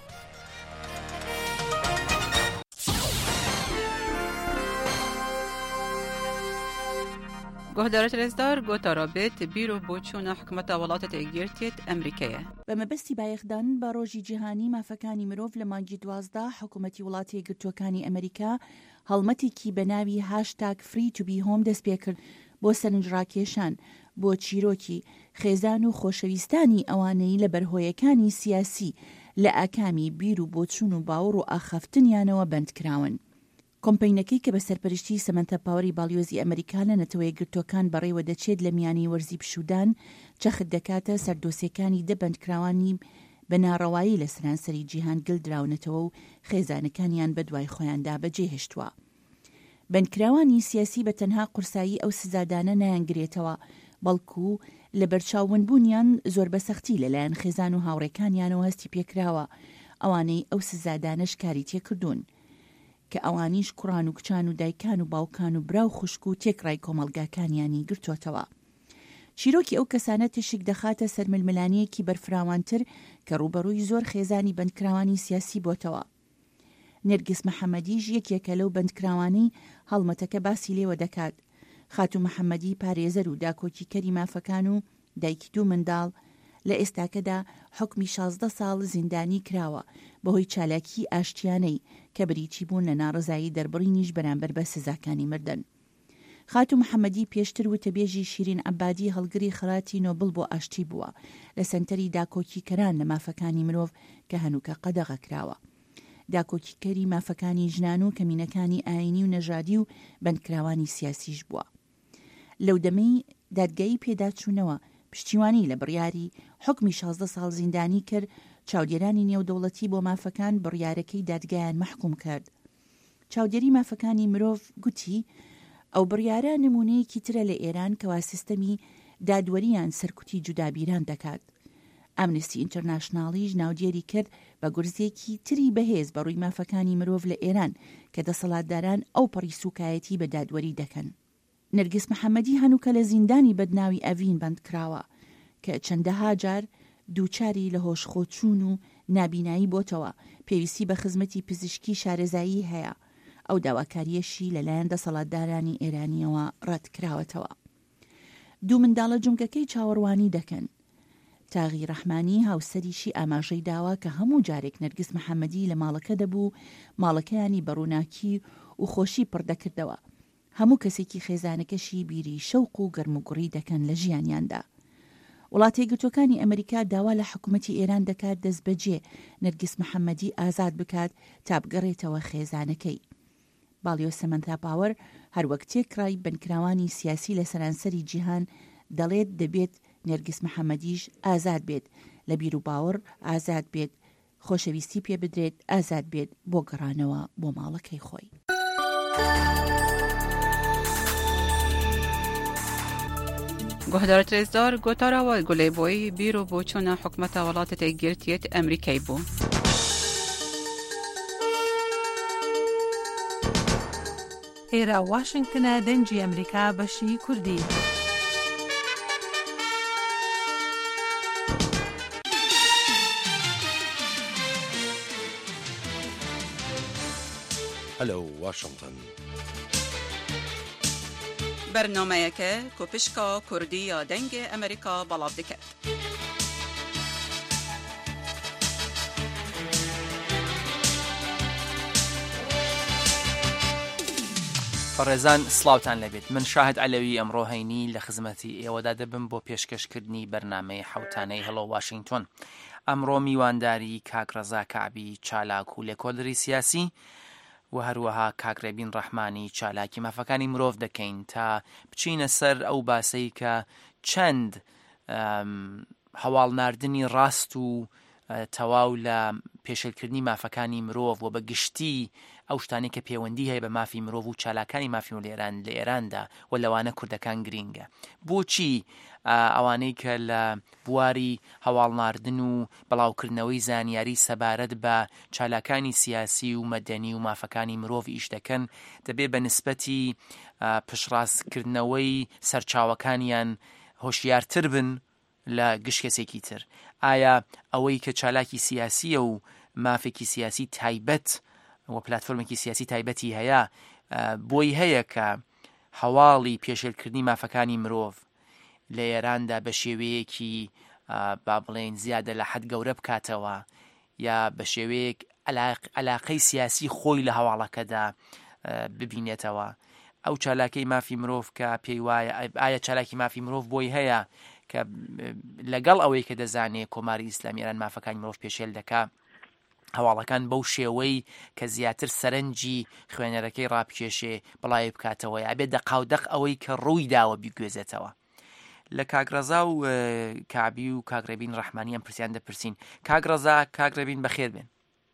گۆهدارە تەرێزدار گۆتارابێت بیرۆ بۆ چوونە حکومەتە وڵاتە تێگەرتێت ئەمریکایە. بە مەبەستی بایەخدان بە ڕۆژی جیهانی مافەکانی مرۆڤ لە مانگی دوازدە حکومەتی وڵاتی یەکگرتووەکانی ئەمریکا هەڵمەتێکی بەناوی هاشتاگ فری تو بی هۆم دەست پێ کرد بۆ سەرنجڕاکێشان بۆ چیرۆکی خێزان و خۆشەویستانی ئەوانەی لە بەرهۆیەکانی سیاسی لە ئاکامی بیر و بۆچوون و باوەڕ و ئاخەفتنیانەوە بەندکراون. کۆمپەینەکەی کە بە سەرپەرشتی سەمەنتە پاوەری باڵیۆزی ئەمریکا لە نەتەوەی گرتوەکان بەڕێوە دەچێت لە میانی وەرزی پشودان چەخت دەکاتە سەردۆسیەکانی دەبەندکراوانی بە ناڕەوایی لە سەرانسەری جیهان گلدراونەتەوە و خێزانەکانیان بە دوای خۆیاندا بەجێهێشتووە. بەندکراوانی سیاسی بە تەنها قورسایی ئەو سزادانە نایانگرێتەوە بەڵکو لە بەرچاوبوونیان زۆر بەسەختی لەلایەن خێزان و هاوڕێکانیانەوە هەستی پێکراوە ئەوانەی ئەو سزادانەش کاری تێکردوون کە ئەوانیش کوڕان و کچان و دایکان و باوکان و براو خوشک و تێکڕای کۆمەلگاکانیانی گرتوۆتەوە. چیرۆکی ئەو کەسانە تشک دەخاتە سەرململانەیەکی بەرفراوانتر کە ڕوبەڕووی زۆر خێزانی بەندکراوانی سیاسی بۆتەوە. نێرگس محەممەدیش یەکێکە لەو بەندکراوانی هەڵمەتەکە باسی لێوە دەکات. خاتو محەممەدی پارێزەر و داکۆکی کەری مافەکان و دایکی دوو منداڵ لە ئێستاکەدا حکمی شازدە ساڵ زیندانی کراوە بەهۆی چالاکی ئاشتیانەی کە بریتی بوون لە ناڕزایی دەربڕینیش بەرامبەر بە سزاکانی مردن. خاتو محەممەدی پێشتر وتەبێژی شیرین عەبادی هەڵگری خەڵاتی نۆبڵ بۆ ئاشتی بووە لە سەنتەری داکۆکی کەران لە مافەکانی مرۆڤ کە هەنووکە قەدەغە کراوە. داکۆکیکەری مافەکانی ژنان و کەمینەکانی ئاینی و نەژادی و بەندکراوانی سیاسیش بووە. لەو دەمەی دادگایی پێداچوونەوە پشتیوانی لە بڕیاری حکمی شازدە ساڵ زیندانی کرد چاودێرانی نێودەوڵەتی بۆ مافەکان بڕیارەکەی دادگایان محکوم کرد. چاودێری مافەکانی مرۆڤ گوتی ئەو بڕیارە نمونەیەکی ترە لە ئێران کەوا سیستەمی دادوەریان سەرکوتی جودابیران دەکات. ئەمنستی ئینتەرناشناڵیش ناودێری کرد بە گورزێکی تری بەهێز بە ڕووی مافەکانی مرۆڤ لە ئێران کە دەسەڵاتداران ئەو پەڕی سوکایەتی بە دادوەری دەکەن. نەرگس محەممەدی هەنووکە لە زیندانی بەدناوی ئەڤین بند کراوە کە چەندەها جار دووچاری لە هۆشخۆچوون و نابینایی بۆتەوە پێویستی بە خزمەتی پزیشکی شارەزایی هەیە. ئەو داواکاریەشی لەلایەن دەسەڵاتدارانی ئێرانیەوە ڕەت کراوەتەوە. دوو منداڵە جونگەکەی چاوەڕوانی دەکەن. تاغی ڕەحمانی هاوسەریشی ئاماژەی داوا کە هەموو جارێک نەرگس محەممەدی لە ماڵەکە دەبوو ماڵەکەیانی بەڕووناکی و خۆشی پڕدەکردەوە. هەموو کەسێکی خێزانەکەشی بیری شەوق و گەرموگوڕی دەکەن لە ژیانیاندا. وڵاتی یەکگرتووەکانی ئەمریکا داوا لە حکوومەتی ئێران دەکات دەست بەجێ نەرگس محەممەدی ئازاد بکات تا بگەڕێتەوە خێزانەکەی. باڵیۆ سەمەنتا پاوەر هەروەک تێکڕای بنکراوانی سیاسی لە سەرانسەری جیهان دەڵێت دەبێت نێرگس محەممەدیش ئازاد بێت، لە بیر و باوەڕ ئازاد بێت، خۆشەویستی پێ بدرێت، ئازاد بێت بۆ گەڕانەوە بۆ ماڵەکەی خۆی. گۆهدارە رێزدار گۆتاراوە گولێبۆی بیر و بۆچوونە حکومەتە وڵاتە یەکگرتوویەت ئەمریکای بوو. ئێرە واشنگتنە دەنجی ئەمریکا بەشی کوردی. هەلو واشنگتن. بەرنامەیەکە کۆپشکا کوردی یا دەنگی ئەمریکا بەڵاو دەکات. بەڕێزان سڵاوتان لەبێت. من شاهد عەلەوی ئەمڕۆ هەینی لە خزمەتی ئێوەدا دەبم بۆ پێشکەشکردنی بەرنامەی حەوتانەی هەڵۆ واشنگتن. ئەمڕۆ میوانداری کاک ڕەزا کەعبی چالاک و لێکۆڵەری سیاسی و هەروەها کاکرێبین ڕەحمانی چالاکی مافەکانی مرۆڤ دەکەین تا بچینە سەر ئەو باسەی کە چەند هەواڵناردنی ڕاست و تەواو لە پێشێلکردنی مافەکانی مرۆڤ و بە گشتی ئەو شتانی کە پەیوەندی هەیە بە مافی مرۆڤ و چالاکانی مافی و لێران لە ئێراندا و لەوانە کوردەکان گرینگە. بۆچی ئەوانەی کە لە بواری هەواڵناردن و بەڵاوکردنەوەی زانیاری سەبارەت بە چالاکانی سیاسی و مەدەنی و مافەکانی مرۆڤ ئیش دەکەن دەبێت بە نسبەتی پشڕاستکردنەوەی سەرچاوەکانیان هۆشیارتر بن لە گشت کەسێکی تر. ئایا ئەوەی کە چالاکی سیاسیە و مافێکی سیاسی تایبەت و پلاتفۆرمێکی سیاسی تایبەتی هەیە بۆی هەیە کە هەواڵی پێشێلکردنی مافەکانی مرۆڤ لە ئێراندا بە شێوەیەکی با بڵێن زیادە لە حەد گەورە بکاتەوە یا بە شێوەیەک عەلاقەی سیاسی خۆی لە هەواڵەکەدا ببینێتەوە. ئەو چالاکەی مافی مرۆڤ کە پێی وایە ئایا چالاکی مافی مرۆڤ بۆی هەیە کە لەگەڵ ئەوەی کە دەزانێت کۆماری ئیسلامی ئێران مافەکانی مرۆڤ پێشێل دەکا هەواڵەکان بەو شێوەی کە زیاتر سەرنجی خوێنەرەکەی ڕابکێشێ بڵاوی بکاتەوە یا بێت دەقاودەق ئەوەی کە ڕووی داوە بیگوێزێتەوە. لە کاگڕەزا و کابی و کاگرێبین ڕەحمانی ئەم پرسیان دەپرسین. کاگڕەزا کاگرێبین بەخێر بێن.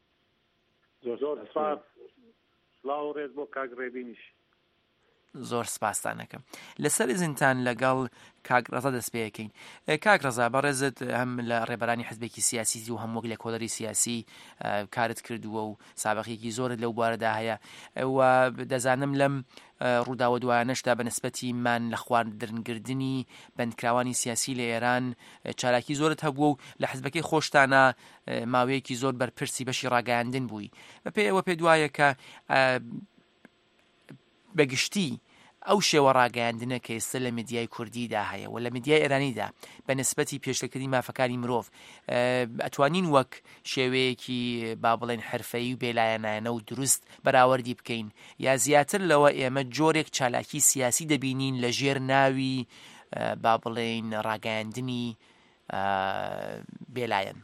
زۆر زۆر سپاس. سڵاو و ڕێز بۆ کاگرێبینیش. زۆر سپاسانەکەم. لەسەر زینتان لەگەڵ کاگڕەزا دەست پێەکەین. کاگڕەزا بەڕێزت هەم لە ڕێبەرانی حزبێکی سیاسی و هەمووەک لە کۆلەری سیاسی کارت کردووە و سابقێکی زۆرت لەو بوارەدا هەیە و دەزانم لەم ڕووداوە دوایانەشدا بە نسبەتی مان لە خواردنگردنی بەندکراوانی سیاسی لە ئێران چالاکی زۆرت هەبووە و لە حزبەکەی خۆشتانە ماوەیەکی زۆر بەرپرسی بەشی ڕاگەیاندن بووی. بە پێی ئەوە پێ دوایە کە بەگشتی ئەو شێوە ڕاگەیاندنە کە ئێستا لە میدیای کوردیدا هەیە و لە میدیای ئێرانیدا بە نسبەتی پێشلەکردنی مافەکانی مرۆڤ ئەتوانین وەک شێوەیەکی با بڵێن حرفەیی و بێلایەنایەنە و دروست بەراوەردی بکەین یا زیاتر لەوە ئێمە جۆرێک چالاکی سیاسی دەبینین لە ژێر ناوی با بڵێن ڕاگەیاندنی بێلایەن؟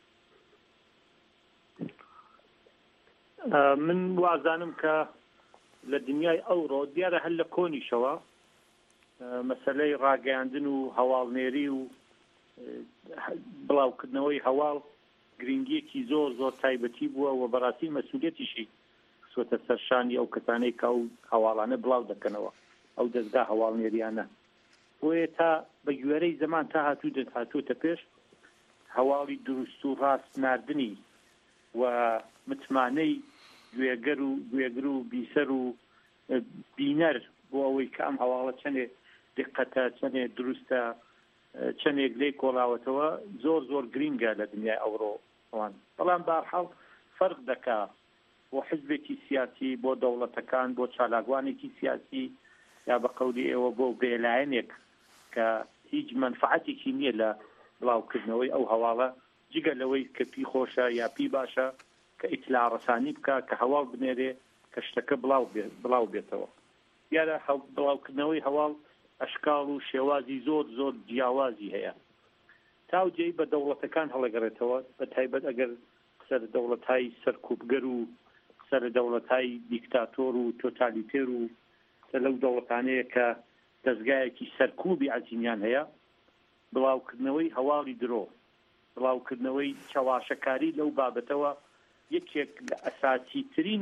من وازانم کە لە دنیای ئەوڕۆ دیارە هەر لە کۆنیشەوە مەسەلەی ڕاگەیاندن و هەواڵنێری و بڵاوکردنەوەی هەواڵ گرنگیەکی زۆر زۆر تایبەتی بووە و بەڕاستی مەسئولیەتیشی خسوەتە سەرشانی ئەو کەسانەی کە ئەو هەواڵانە بڵاو دەکەنەوە ئەو دەستگا هەواڵنێریانە بۆیە تا بە گوێرەی زەمان تا هاتوو دێت هاتووتە پێش هەواڵی دروست و ڕاست ناردنی و متمانەی گوێگەر و گوێگر و بیسەر و بینەر بۆ ئەوەی کە ئەم هەواڵە چەندێ دقەتە چەندێ دروستە چەندێک لێ کۆڵاوەتەوە زۆر زۆر گرینگە لە دنیای ئەوڕۆ ئەوان بەڵام بەرحاڵ فەرق دەکا بۆ حزبێکی سیاسی بۆ دەوڵەتەکان بۆ چالاکوانێکی سیاسی یا بە قەولی ئێوە بۆ بێلایەنێک کە هیچ منفعەتێکی نییە لە بڵاوکردنەوەی ئەو هەواڵە جگە لەوەی کە پی خۆشە یا پی باشە کە ئیتلا ڕەسانی بکە کە هەواڵ بنێرێ کە شتەکە بڵاو بێتەوە یارە بڵاوکردنەوەی هەواڵ ئەشکاڵ و شێوازی زۆر زۆر جیاوازی هەیە تاوجێی بە دەوڵەتەکان هەڵەگەڕێتەوە بە تایبەت ئەگەر سەر دەوڵەتای سەرکوبگەر و سەر دەوڵەتای دیکتاتۆر و تۆتالیتێر و سەر لەو دەوڵەتانەیە کە دەستگایەکی سەرکوبی عەزیمیان هەیە بڵاوکردنەوەی هەواڵی درۆ بڵاوکردنەوەی چاواشەکاری لەو بابەتەوە یەکێک لە ئەساسی ترین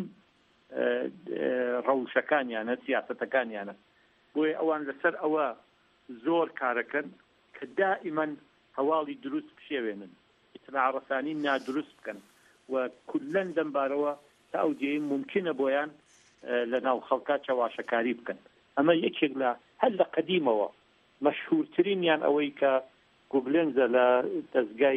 ڕەوشەکانیانە سیاسەتەکانیانە بۆیە ئەوان لەسەر ئەوە زۆر کارەکەن کە دائیمەن هەواڵی دروست بشێوێنن ئیتلاع ڕەسانی نادروست بکەن و کولەن دەمبارەوە تا ئەو جێی ممکنە بۆیان لە ناو خەڵکا چاواشەکاری بکەن ئەمە یەکێک لە هەر لە قەدیمەوە مەشهورترینیان ئەوەی کە گوبلێنزە لە دەستگای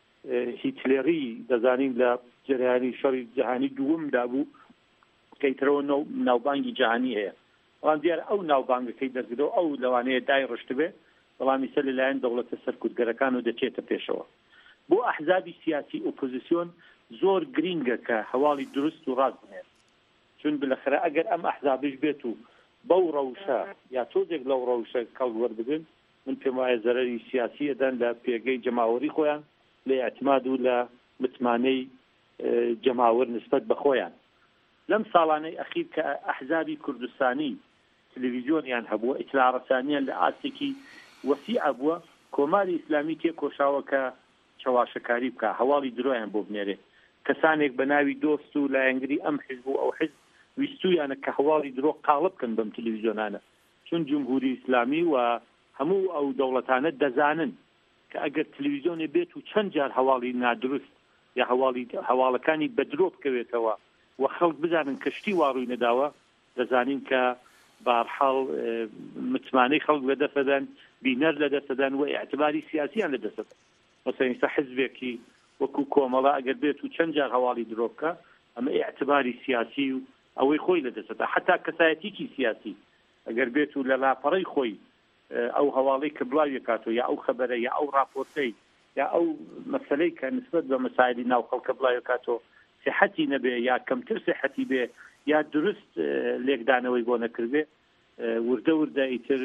هیتلێری دەزانین لە جەریانی شەڕی جەهانی دووەمدا بوو کەیترەوە ناوبانگی جەهانی هەیە ئەوان دیارە ئەو ناوبانگەکەی دەستگرەوە ئەو لەوانەیە دای ڕشت بێ بەڵامی سەر لەلایەن دەوڵەتە سەرکوتگەرەکان و دەچێتە پێشەوە بۆ ئەحزابی سیاسی ئۆپۆزیسیۆن زۆر گرینگە کە هەواڵی دروست و ڕاست بنێت چون بلەخرە ئەگەر ئەم ئەحزابش بێت و بەو ڕەوشە یا تۆزێک لەو ڕەوشە کەڵ وەربگن من پێم وایە زەرەری سیاسی ئەدەن لە پێگەی جەماوەری خۆیان لە ئەعتماد و لە متمانەی جەماوەر نسبەت بە خۆیان لەم ساڵانەی ئەخیر کە ئەحزابی کوردستانی تلڤیزیۆنیان هەبووە ئیتلاع ڕەسانیان لە ئاسێکی وەسیع بووە کۆماری ئیسلامی تێکۆشاوە کە چاواشەکاری بکە هەواڵی درۆیان بۆ بنێرێ کەسانێک بە ناوی دۆست و لایەنگری ئەم حیزب و ئەو حیزب ویستویانە کە هەواڵی درۆ قاڵب بکەن بەم تلڤیزیۆنانە چون جمهوری ئیسلامی و هەموو ئەو دەوڵەتانە دەزانن کە ئەگەر تلڤیزیۆنێ بێت و چەند جار هەواڵی نادروست یا هەواڵی هەواڵەکانی بەدرۆ بکەوێتەوە و خەڵک بزانن کەشتی واڕووی نەداوە دەزانین کە بارحاڵ متمانەی خەڵک لەدەستدەن بینەر لەدەستدەن و ئاعتباری سیاسیان لەدەستدەن مەسەڵەن حیزبێکی وەکو کۆمەڵە ئەگەر بێت و چەند جار هەواڵی درۆ بکە ئەمە ئاعتباری سیاسی و ئەوەی خۆی لەدەستدا حتا کەسایەتیکی سیاسی ئەگەر بێت و لە لاپەڕەی خۆی ئەو هەواڵەی کە بڵاوی کاتەوە یا ئەو خەبەرە یا ئەو راپۆرتەی یا ئەو مەسەلەی کە نسبەت بە مەسایلی ناو خەڵکە بڵاوی کاتەوە صحەتی نەبێ یا کەمتر صحەتی بێ یا درست لێکدانەوەی بۆ نەکردێ وردە وردە ئیتر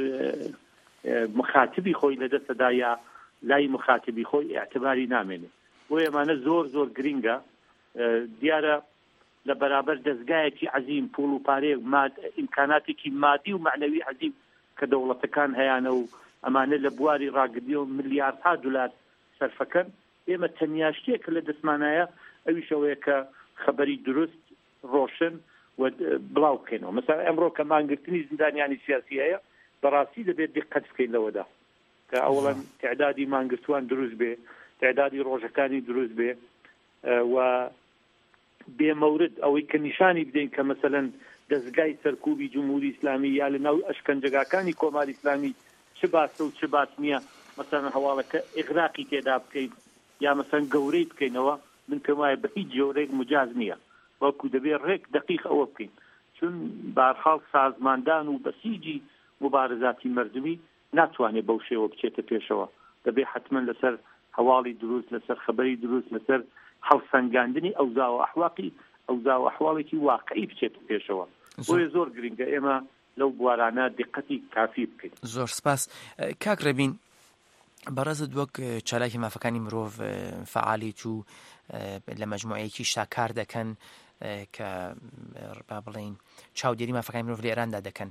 مخاتبی خۆی لەدەستدا یا لای مخاتبی خۆی ئاعتباری نامێنێ بۆ ئێمانە زۆر زۆر گرینگە دیارە لە بەرابەر دەستگایەکی عەزیم پوڵ و پارێ ئیمکاناتێکی مادی و معنەوی عەزیم کە دەوڵەتەکان هەیەە و ئەمانە لە بواری ڕاگردی و ملیاردها دولار سەرفەکەن ئێمە تەنیا شتێک لە دەستمانایە ئەویشەوەیە کە خەبەری دروست ڕۆشن و بڵاو بکەینەوە مەسەڵەن ئەمڕۆ کە مانگرتنی زیندانیانی سیاسی هەیە بەڕاستی دەبێت دقت بکەین لەوەدا کە ئەوڵەن تعدادی مانگرتوان دروست بێ تعدادی ڕۆژەکانی دروست بێ و بێمەورد ئەوەی کە نیشانی بدەین کە مەسەڵەن دەستگای سەرکوبی جمهوری ئیسلامی یا لە ناو ئەشکەنجەکانی کۆماری ئیسلامی چ باسە و چ باس نییە مەسەڵەن هەواڵەکە ئیغراقی تێدا بکەین یا مەسەڵەن گەورەی بکەینەوە من پێم وایە بە هیچ جۆرێک مجاز نییە وەکو دەبێت ڕێک دقیق ئەوە بکەین چون بارحاڵ سازماندان و بەسیجی مبارزاتی مردمی ناتوانێت بەو شێوە بچێتە پێشەوە دەبێت حتمما لەسەر هەواڵی دروست لەسەر خەبەری دروست لەسەر هەڵسەنگاندنی ئەوزا و ئەحواقی ئەوزا و ئەحواڵێکی واقعی بچێت پێشەوە بۆیە زۆر گرنگە ئێمە لەو بوارانە دقەتی کافی بکەین. زۆر سپاس. کاک ڕەبین بەڕێزت وەک چالاکی مافەکانی مرۆڤ فعالیت و لە مەجموعەیەکی شاکار دەکەن کە با بڵین چاودێری مافەکانی مرۆڤ لە ئێراندا دەکەن.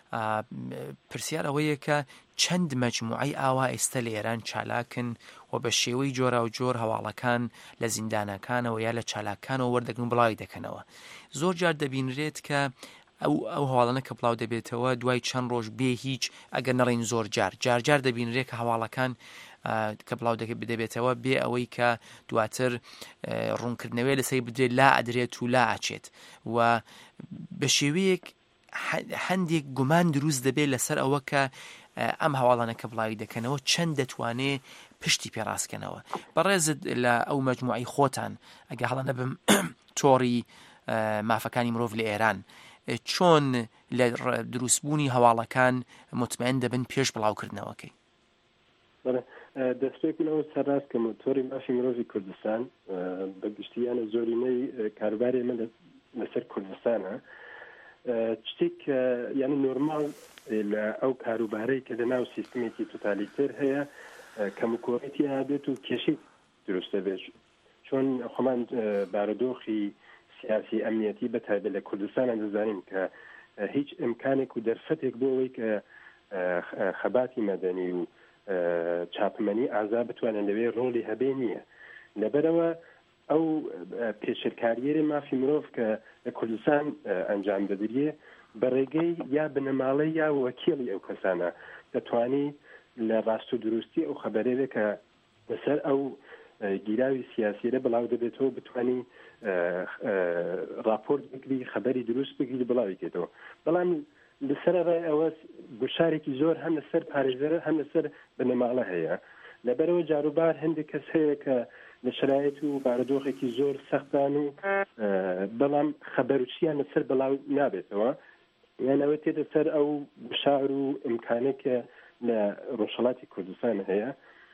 پرسیار ئەوەیە کە چەند مەجموعەی ئاوا ئێستا لە ئێران چالاکن و بە شێوەی جۆرا و جۆر هەواڵەکان لە زیندانەکانەوە یا لە چالاکانەوە وەردەگرن بڵاوی دەکەنەوە. زۆر جار دەبینرێت کە ئەو ئەو هەواڵانە کە بڵاو دەبێتەوە دوای چەند ڕۆژ بێ هیچ ئەگەر نەڕێن زۆر جار جارجار دەبینرێت کە هەواڵەکان کە بڵاو دەبێتەوە بێ ئەوەی کە دواتر ڕوونکردنەوەی لەسەر بدرێت لا ئەدرێت و لا ئاچێت و بە شێوەیەک هەندێک گومان دروست دەبێت لەسەر ئەوە کە ئەم هەواڵانە کە بڵاوی دەکەنەوە چەند دەتوانێت پشتی پێڕاستکەنەوە. بەڕێزت لە ئەو مەجموعەی خۆتان ئەگە هەڵە نەبم تۆڕی مافەکانی مرۆڤ لە ئێران چۆن لە دروستبوونی هەواڵەکان مطمئن دەبن پێش بڵاوکردنەوەکەی؟ دەستێکەوە سەرڕاست کە تۆری مافی مرۆڤی کوردستان بەگشتیانە زۆرینەی کاروباری ئێمە لەسەر کوردستانە شتێک یعنی نۆرمال لە ئەو کاروبارەی کە لە ناو سیستمێکی توتالیتر هەیە کەموکۆڕێتی هابێت و کێشی دروستە بێت. چۆن خۆمان بارودۆخی سیاسی ئەمنیەتی بەتایبەت لە کوردستان دەزانین کە هیچ ئیمکانێک و دەرفەتێک بۆ ئەوەی کە خەباتی مەدەنی و چاپمەنی ئازا بتوانن لەوێ ڕۆڵی هەبێ نییە. لەبەرەوە ئەو پێشرکاریێری مافی مرۆڤ کە لە کوردستان ئەنجام دەدرێ بەڕێگەی یا بنەماڵەی یا وەکیڵی ئەو کەسانە دەتوانی لە ڕاست و دروستی ئەو خەبەرێک کە لەسەر ئەو گیراوی سیاسیرە بڵاو دەبێتەوە بتوانی راپۆرت بگری خەبەری دروست بگری بڵاوی کێتەوە. بەڵام لەسەر ڕێ ئەوە گوشارێکی زۆر هەم لەسەر پارێزەرە هەم لەسەر بنەماڵە هەیە. لەبەرەوە جاروبار هەندێک کەس هەیە کە لە شرایەت و بارودۆخێکی زۆر سەختان و بەڵام خەبەروچیان لەسەر بڵاو نابێتەوە یانەوە تێدە سەر ئەو گوشار و ئیمکانێکە لە ڕۆژهەڵاتی کوردستان هەیە.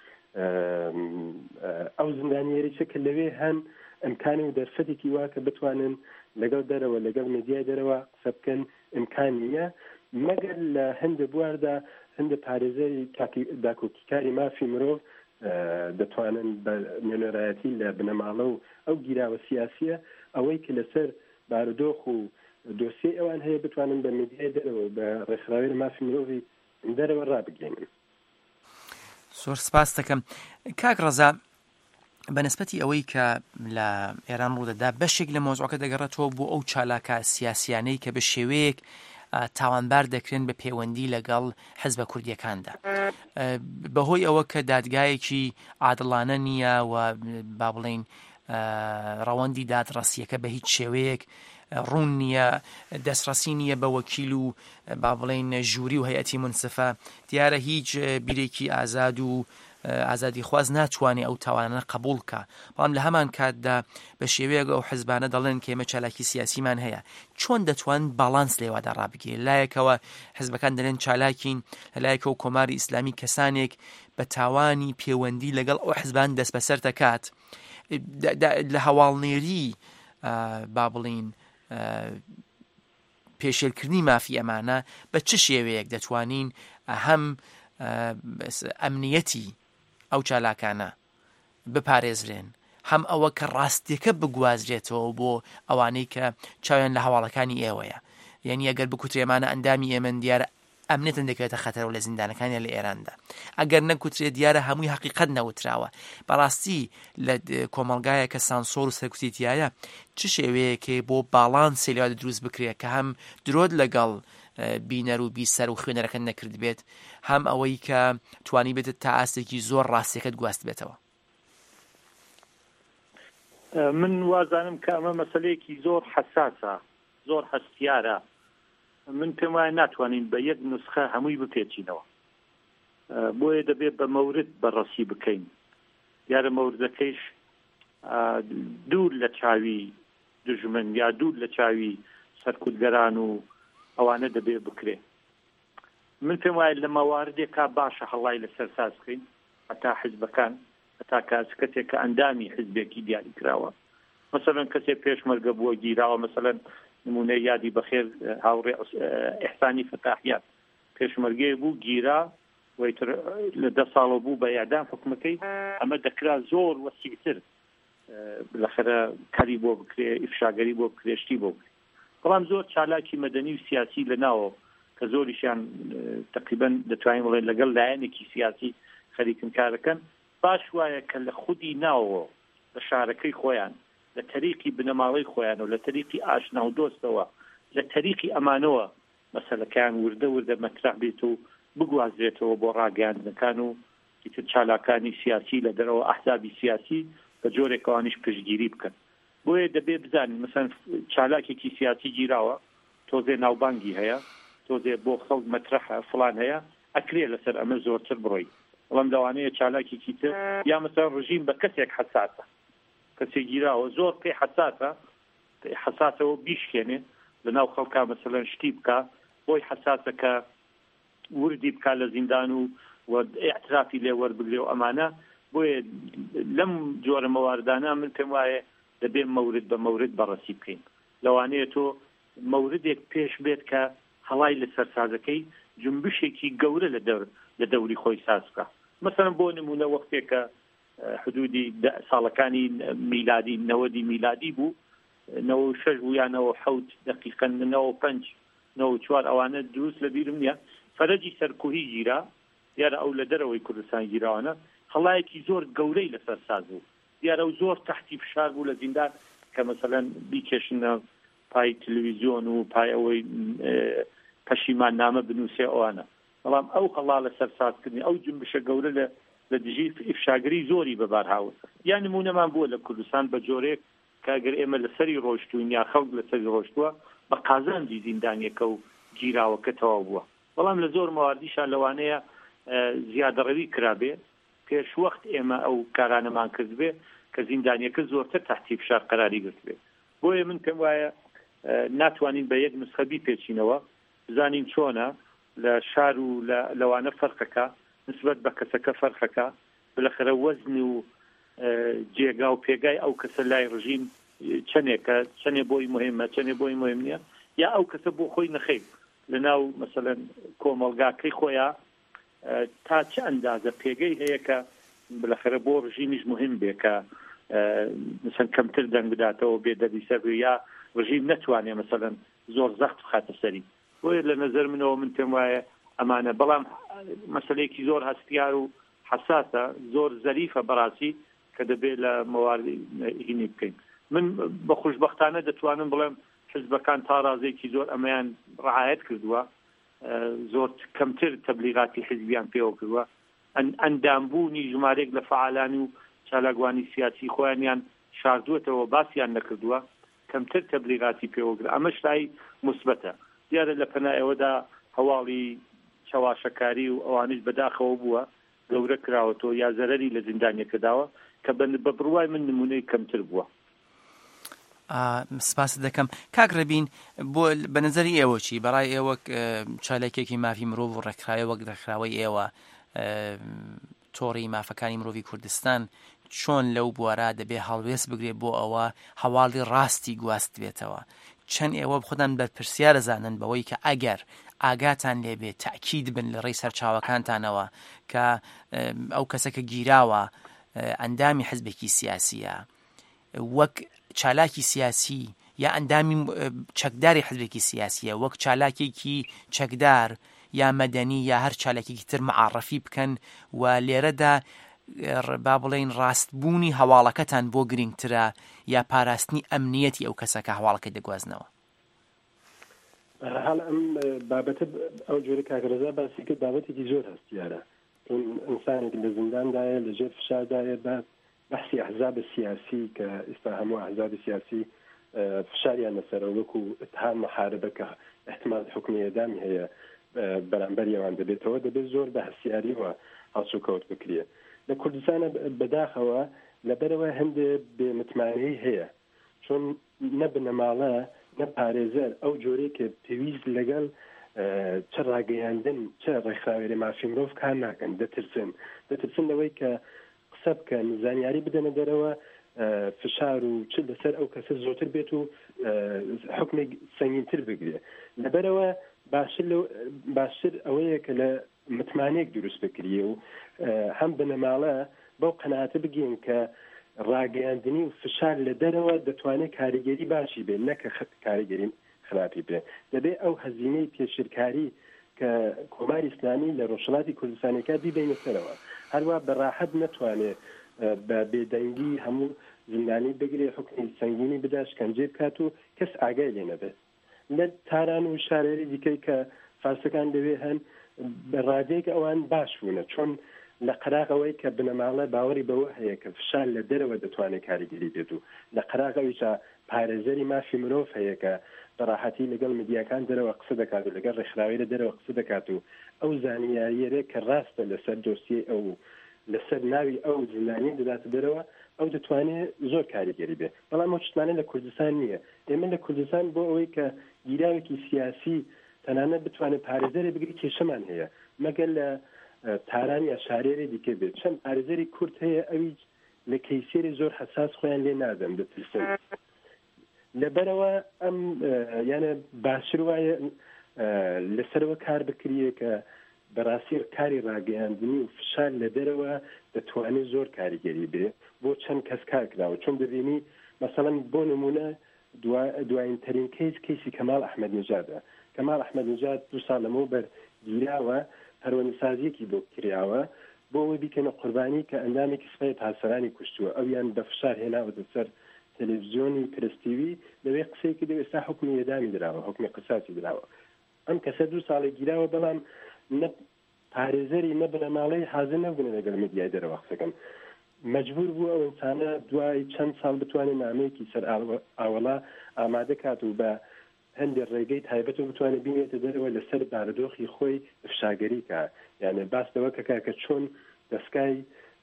ئەو زندانیێریچە کە لەوێ هەن ئەمکانی و دەرفەتێکی وا کە بتوانن لەگەڵ دەرەوە لەگەڵ میدیای دەرەوە قسە بکەن ئیمکان نییە مەگەر لە هەندە بواردا هەندە پارێزەری داکۆکیکاری مافی مرۆڤ دەتوانن بە نوێنەرایەتی لە بنەماڵە و ئەو گیراوە سیاسیە ئەوەی کە لەسەر بارودۆخ و دۆسیە ئەوان هەیە بتوانن بە میدیای دەرەوە بە ڕێکخراوی مافی مرۆڤی دەرەوە ڕابگەێنن. زۆر سپاس دەکەم. کاک ڕەزا بەنسبەتی ئەوەی کە لە ئێران ڕوودەدا بەشێک لە مۆزوعەکە دەگەڕێتەوە بۆ ئەو چالاکە سیاسیانەی کە بە شێوەیەک تاوانبار دەکرێن بە پەیوەندی لەگەڵ حزبە کوردیەکاندا بەهۆی ئەوە کە دادگایەکی عادڵانە نییە و با بڵێن ڕەوەندی دادڕەسیەکە بە هیچ شێوەیەک ڕوون نییە دەستڕەسی نییە بە وەکیل و با بڵێن ژووری و هەیەتی منسفە دیارە هیچ بیرێکی ئازاد و ئازادی خواز ناتوانێت ئەو تاوانانە قبول کە بەڵام لە هەمان کاتدا بە شێوەیەک ئەو حزبانە دەڵێن کە ئێمە چالاکی سیاسیمان هەیە چۆن دەتوان باڵانس لێوادا ڕابگیر لایەکەوە حزبەکان دەڵێن چالاکین لەلایەکەوە کۆماری ئیسلامی کەسانێک بە تاوانی پەیوەندی لەگەڵ ئەو حزبان دەست بەسەر دەکات لە هەواڵنێری با بڵین پێشێلکردنی مافی ئەمانە بە چ شێوەیەک دەتوانین هەم ئەمنیەتی ئەو چالاکانە بپارێزرێن هەم ئەوە کە ڕاستیەکە بگوازرێتەوە بۆ ئەوانەی کە چاویان لە هەواڵەکانی ئێوەیە یعنی ئەگەر بکوترێمانە ئەندامی ئێمە دیارە ئەمنێتن دەکەوێتە خەتەرەوە لە زیندانەکانی لە ئێراندا ئەگەر نەکوترێ دیارە هەمووی حەقیقەت نەوتراوە بەڕاستی لە کۆمەڵگایە کە سانسۆر و سەرکوتیتیایە چ شێوەیەکێ بۆ باڵانسی لێوە دروست بکرێت کە هەم درۆت لەگەڵ بینەر و بیسەر و خوێنەرەکە نەکرد بێت هەم ئەوەی کە توانی بێتە تا ئاستێکی زۆر ڕاستیەکەت گواست بێتەوە. من وازانم کە ئەمە مەسەلەیەکی زۆر حەساسە زۆر هەستیارە من پێم وایە ناتوانین بە یەک نوسخە هەمووی بپێچینەوە بۆیە دەبێت بە مەورد بەڕەسی بکەین دیارە مەوردەکەیش دوور لە چاوی دژمن یا دوور لە چاوی سەرکوتگەران و ئەوانە دەبێت بکرێ من پێم وایە لە مەواردێکا باشە هەڵای لەسەر ساز بکەین هەتا حزبەکان هەتا کەسێک کە ئەندامی حزبێکی دیاری کراوە مەسەلەن کەسێک پێشمەرگە بووە گیراوە مەسەلەن نمونە یادی بەخێر هاوڕێ ئیحسانی فتاحیات پێشمەرگەی بوو گیرا وەیتر لە دە ساڵە بوو بە یادام حکومەکەی ئەمە دەکرا زۆر وەسیعتر بالاخره کاری بۆ بکرێ ئیفشاگەری بۆ بکرێشتی بۆ بکرێ بەڵام زۆر چالاکی مەدەنی و سیاسی لەناوە کە زۆریشیان تقریبا دەتوانین بڵێن لەگەڵ لایەنێکی سیاسی خەریکن کارەکەن باش وایە کە لە خودی ناوەوە لە شارەکەی خۆیان لە تەریقی بنەماڵەی خۆیانەوە لە تەریقی ئاشنا و دۆستەوە لە تەریقی ئەمانەوە مەسەلەکان وردە وردە مەترح بێت و بگوازرێتەوە بۆ ڕاگەاندنەکان و ئیتر چالاکانی سیاسی لە دەرەوە ئەحزابی سیاسی بە جۆرێکەوانیش پشتگیری بکەن بۆیە دەبێ بزانین مەسەن چالاکێکی سیاسی گیراوە تۆزێ ناوبانگی هەیە تۆزێ بۆ خەڵک مەترەحە فڵان هەیە ئەکرێ لەسەر ئەمە زۆرتر بڕۆی بەڵام لەوانەیە چالاکێکی تر یا مەسەن ڕژیم بە کەسێک حەساسە کەسێک گیراوە زۆر پێی حەساسە حەساسەوە بیشکێنێ لەناو خەڵکا مەسەلەن شتی بکە بۆی حەساسە کە وردی بکە لە زیندان و و اعترافی لێ وەربگرێ و ئەمانە بۆیە لەم جۆرە مەواردانە من پێم وایە دەبێت مەورد بە مەورد بەڕەسی بکەین لەوانەیە تۆ مەوردێک پێش بێت کە هەڵای لەسەر سازەکەی جنبشێکی گەورە لە دەور لە دەوری خۆی ساز بکە مەسەڵەن بۆ نمونە وەختێک کە حدودی ساڵەکانی میلادی نەوەدی میلادی بوو نەوە و شەش بوو یان نەوە حەوت دەقیقەن نەوە و پەنج نەوە و چوار ئەوانە دروست لە بیرم نییە فەرەجی سەرکوهی گیرا دیارە ئەو لە دەرەوەی کوردستان گیراوانە هەڵایەکی زۆر گەورەی لەسەر ساز بوو دیارە و زۆر تەحتی فشار بوو لە زیندان کە مەسەلەن بیکێشنە پای تەلەڤیزیۆن و پای ئەوەی پەشیمان نامە بنووسێ ئەوانە بەڵام ئەو هەڵا لەسەر سازکردنی ئەو جنبشە گەورە لە لە دژی ئیفشاگری زۆری بەبار هاوت یا نمونەمان بووە لە کوردستان بە جۆرێک کاگەر ئێمە لەسەری ڕۆشتوین یا خەڵک لەسەری ڕۆشتووە بە قازاندی زیندانیەکە و گیراوەکە تەواو بووە بەڵام لە زۆر مەواردیشان لەوانەیە زیادەڕەوی کرابێ پێش وەخت ئێمە ئەو کارانەمان کرد بێ کە زیندانیەکە زۆرتر تحتی فشار قەراری گرت بێ بۆیە من پێم وایە ناتوانین بە یەک نسخەبی پێچینەوە بزانین چۆنە لە شار و لەوانە فەرقەکە نسبەت بە کەسەکە فەرقەکە بالاخره وەزن و جێگا و پێگای ئەو کەسە لای ڕژیم چەندێکە چەندێ بۆی مهمە چەندێ بۆی مهم نییە یا ئەو کەسە بۆ خۆی نەخەی لەناو مەسەلەن کۆمەڵگاکەی خۆیان تا چه ئەندازە پێگەی هەیە کە بالاخره بۆ ڕژیمیش مهم بێ کە مثلا کەمتر دەنگ بداتەوە بێدەبی سەر یا ڕژیم نەتوانێ مەسەلەن زۆر زەخت بخاتە سەری بۆیە لە نەزەر منەوە من پێم وایە ئەمانە بەڵام مەسەلەیەکی زۆر هەستیار و حساسە زۆر زەریفە بەڕاستی کە دەبێت لە مەواردی هینی بکەین من بە خوشبەختانە دەتوانم بڵێم حزبەکان تا ڕازێکی زۆر ئەمەیان ڕعایەت کردووە زۆر کەمتر تەبلیغاتی حزبیان پێوە کردووە ئەندامبوونی ژمارەیەک لە فعالانی و چالاکوانی سیاسی خۆیانیان شاردووەتەوە باسییان نەکردووە کەمتر تەبلیغاتی پێوە کرد ئەمەش لای مثبەتە دیارە لە پەنایەوەدا هەواڵی چاواشەکاری و ئەوانش بەداخەوە بووە گەورە کراوەتەوە یا زەرەری لە زیندانیەکەداوە کە بە بڕوای من نمونەی کەمتر بووە. سپاس دەکەم کاک ڕەبین بۆ بە نەزەری ئێوە چی بەڕای ئێوە چالێکێکی مافی مرۆڤ و ڕێکخراوی وەک ڕێکخراوەی ئێوە تۆڕی مافەکانی مرۆڤی کوردستان چۆن لەو بوارە دەبێ هەڵوێست بگرێت بۆ ئەوە هەواڵی ڕاستی گواست بێتەوە چەند ئێوە بخۆدان بە پرسیار دەزانن بەوەی کە ئەگەر ئاگاتان لێبێت تاکید بن لە ڕێی سەرچاوەکانتانەوە کە ئەو کەسەکە گیراوە ئەندامی حزبێکی سیاسیە وەک چالاکی سیاسی یا ئەندامی چەکداری حزبێکی سیاسیە وەک چالاکێکی چەکدار یا مەدەنی یا هەر چالاکێکی تر معرفی بکەن و لێرەدا با بڵێن ڕاستبوونی هەواڵەکەتان بۆ گرنگترە یا پاراستنی ئەمنیەتی ئەو کەسەکە هەواڵەکەی دەگوازنەوە. هەڵ ئەم بابەتە ئەو جۆرە کاگرەزا باسی کرد بابەتێکی زۆر هەستیارە ئینسانێک لە زینداندایە لەژێر فشاردایە بە بەحسی ئەحزاب سیاسی کە ئێستا هەموو ئەحزاب سیاسی فشاریان لەسەرەوە وەکو اتهام محاربە کە احتمال حکمی ئێدامی هەیە بەرامبەر ئەوان دەبێتەوە دەبێت زۆر بە هەستیاریەوە هەڵسوکەوت بکرێ لە کوردستانە بەداخەوە لەبەرەوە هەندێک بێمتمانەی هەیە چۆن نە بنەماڵە نە پارێزەر ئەو جۆرەیە کە پێویست لەگەڵ چ ڕاگەیاندن چ ڕێکخراوێری مافی مرۆڤ کار ناکەن دەترسن دەترسن لەوەی کە قسە بکەن زانیاری بدەنە دەرەوە فشار و چ لەسەر ئەو کەسە زۆرتر بێت و حکمێک سەنگینتر بگرێ لەبەرەوە باشتر ئەوەیە کە لە متمانەیەک دروست بکریە و هەم بنەماڵە بەو قەناعەتە بگەین کە ڕاگەیاندنی و فشار لە دەرەوە دەتوانێت کاریگەری باشی بێت نەکە کاریگەری خراپی بێت دەبێت ئەو هەزینەی پێشرکاری کە کۆماری ئیسلامی لە ڕۆژهەڵاتی کوردستانەکە بیبینە سەرەوە هەروە بەڕاحەت نەتوانێت بە بێدەنگی هەموو زندانی بگرێ حکمی سەنگینی بدا شکنجێ بکات و کەس ئاگای لێ نەبێت لە تاران و شارێری دیکەی کە فارسەکان دەوێ هەن ڕادێک ئەوان باش بوونە چۆن لە قەراغەوەی کە بنەماڵە باوەڕی بەوە هەیە کە فشار لە دەرەوە دەتوانێت کاریگەری بێت و لە قەراغەویشە پارێزەری مافی مرۆڤ هەیە کە بەڕاحەتی لەگەڵ میدیاکان دەرەوە قسە دەکات و لەگەڵ ڕێکخراوی لە دەرەوە قسە دەکات و ئەو زانیاریەرە کە ڕاستە لەسەر دۆسیە ئەو لەسەر ناوی ئەو زندانی دەداتە دەرەوە ئەو دەتوانێت زۆر کاریگەری بێت بەڵام ئەو شتانە لە کوردستان نییە ئێمە لە کوردستان بۆ ئەوەی کە گیراوێکی سیاسی تەنانەت بتوانێت پارێزەری بگری کێشەمان هەیە مەگەر لە تاران یا شارێری دیکە بێت چەند پارێزەری کورد هەیە ئەوی لە کەیسێری زۆر حساس خۆیان لێ نادەم دەترسن لەبەرەوە ئەم یانە باشتر وایە لەسەرەوە کار بکریە کە بەڕاستی کاری ڕاگەیاندنی و فشار لە دەرەوە دەتوانێت زۆر کاریگەری بێ بۆ چەند کەس کار کراوە چۆن دەبینی مەسەڵەن بۆ نمونە دوایینترین کەیس کەیسی کەمال ئەحمەد نژادە کەمال ئەحمەد نژاد دوو ساڵ لەمەوە بەرگیراوە هەرۆنیسازیەکی بۆ کراوە بۆ ئەوەی بیکەنە قوربانی کە ئەندامێکی سپای پاسەرانی کوشتووە ئەویان بە فشار هێناوەتە سەر تەلەڤیزیۆنی پرستیوی لەوێ قسەیەکی دەوێت ئێستا حکمی ئێدامی دراوە حکمی قساسی دراوە ئەم کەسە دوو ساڵی گیراوە بەڵام نە پارێزەری نە بنەماڵەی حاضر نەبوونە لەگەڵ میدیای دەرەوە قسەکەن مەجبور بوو ئەو ئینسانە دوای چەند ساڵ بتوانێت نامەیەکی سەر ئاوەڵا ئامادە کات و بە هەندێک ڕێگەی تایبەت و بتوانێت بینێتە دەرەوە لەسەر بارودۆخی خۆی فشاگەری کە یعنی باس دەوە کە کە چۆن دەستگای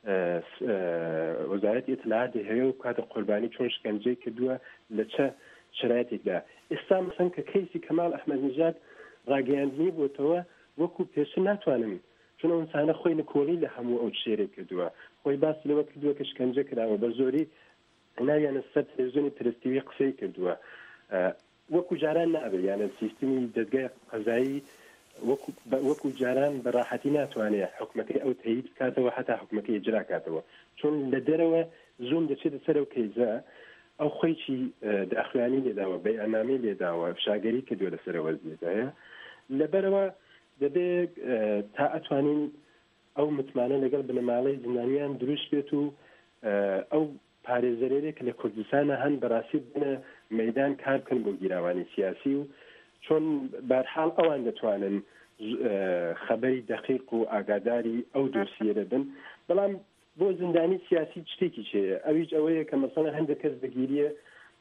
وەزارەتی ئیتلاعات هەیە و کاتە قوربانی چۆن شکنجەی کردووە لە چه شرایطێکدا ئێستا مەسەن کە کەیسی کەمال ئەحمەد نژاد ڕاگەیاندنی بۆتەوە وەکو پێشتر ناتوانم چون ئەو ئینسانە خۆی نکۆڵی لە هەموو ئەو شێرێک کردووە خۆی باسی لەوە کردووە کە شکنجە کراوە بە زۆری ناویانە سەر تەلەڤیزیۆنی پرستیوی قسەی کردووە وەکو جاران نابێت یانە سیستمی دەستگای قەزایی وەکو جاران بەڕاحەتی ناتوانێت حکومەکەی ئەو تایید بکاتەوە حتا حکومەکەی ئیجرا کاتەوە چون لە دەرەوە زوم دەچێتە سەر ئەو کەیزە ئەو خۆیکی داخوانی لێداوە بەیانامی لێداوە فشاگەری کردووە لەسەرەوە زیێدایە لەبەرەوە دەبێت تا ئەتوانین ئەو متمانە لەگەڵ بنەماڵەی زندانیان دروست بێت و ئەو پارێزەرێک لە کوردستانە هەن بەڕاستی بنە مەدان کار بکەن بۆ گیراوانی سیاسی و چۆن بەرحاڵ ئەوان دەتوانن خەبەری دقیق و ئاگاداری ئەو دۆسیە دەبن بەڵام بۆ زندانی سیاسی شتێکی چێە ئەویش ئەوەیە کە مەسەڵەن هەندێک کەس بگیریە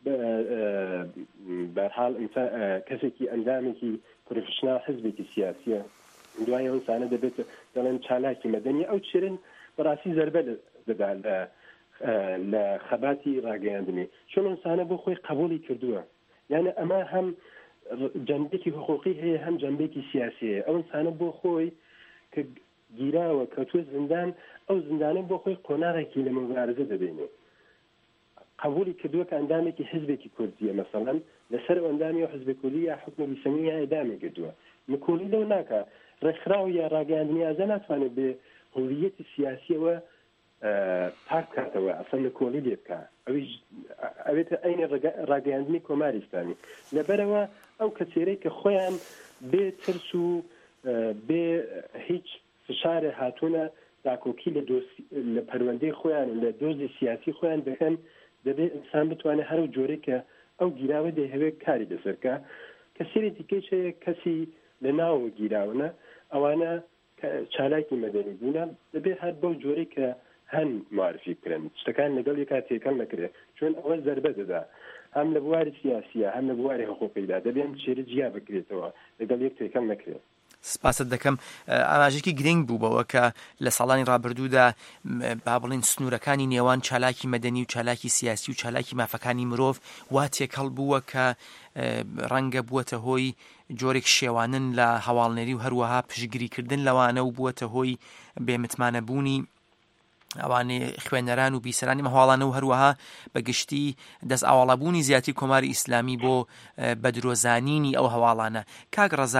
بەرحاڵ کەسێکی ئەندامێکی پرۆفشنال حزبێکی سیاسیە دوای ئەو ئینسانە دەبێت دەڵێن چالاکی مەدەنی ئەو چێرن بەڕاستی زەربە دەدا لە خەباتی ڕاگەیاندنی چۆن ئینسانە بۆ خۆی قبوڵی کردووە یعنی ئەمە هەم جەنبێکی حقوقی هەیە هەم جەنبێکی سیاسیە ئەو ئینسانە بۆ خۆی کە گیراوە کە توێ زندان ئەو زندانە بۆ خۆی قۆناغێکی لە مبارزە دەبێنێ قبولی کردووە کە ئەندامێکی حزبێکی کوردیە مەسەڵەن لەسەر ئەندامی و حزبی کوردی یا حکومە بیسەمی یا ئێدامی کردووە نکۆلی لەو ناکە ڕێکخراو یا ڕاگەیاندنی ئازا ناتوانێت بێ هویەتی سیاسیەوە پاک کاتەوە ئەسەن نکۆلی لێ بکە ئەویش ئەوێتە ئەینە ڕاگەیاندنی کۆماری ئیسلامی لەبەرەوە ئەو کەسێرەی کە خۆیان بێ ترس و بێ هیچ فشارە هاتوونە داکۆکی لە پەروەندەی خۆیان لە دۆزی سیاسی خۆیان دەکەن دەبێت ئینسان بتوانێت هەر جۆرەی کە ئەو گیراوە دەیهەوێت کاری لەسەرکە کەسێری دیکەی هەیە کەسی لە ناوە گیراونە ئەوانە چالاکی مەدەنی بوونە دەبێت هەر بەو جۆرەی کە هەن معرفی بکرێن شتەکان لەگەڵ یەکات تێکەڵ نەکرێت چۆن ئەوە زەربە دەدا هەم لە بواری سیاسیە هەم لە بواری حقوقیدا دەبێت چێرە جیا بکرێتەوە لەگەڵ یەک تێکەڵ نەکرێت سپاست دەکەم ئاماژێکی گرنگ بوو بەوە کە لە ساڵانی ڕابردوودا با بڵین سنوورەکانی نێوان چالاکی مەدەنی و چالاکی سیاسی و چالاکی مافەکانی مرۆڤ وا تێکەڵ بووە کە ڕەنگە بووەتە هۆی جۆرێک شێوانن لە هەواڵنەری و هەروەها پشگیریکردن لەوانە و بووەتە هۆی بێمتمانەبوونی ئەوانەی خوێنەران و بیسەرانی مەهواڵانە و هەروەها بەگشتی دەست ئاوەڵابوونی زیاتر کۆماری ئیسلامی بۆ بەدرۆزانینی ئەو هەواڵانە کاک ڕەزا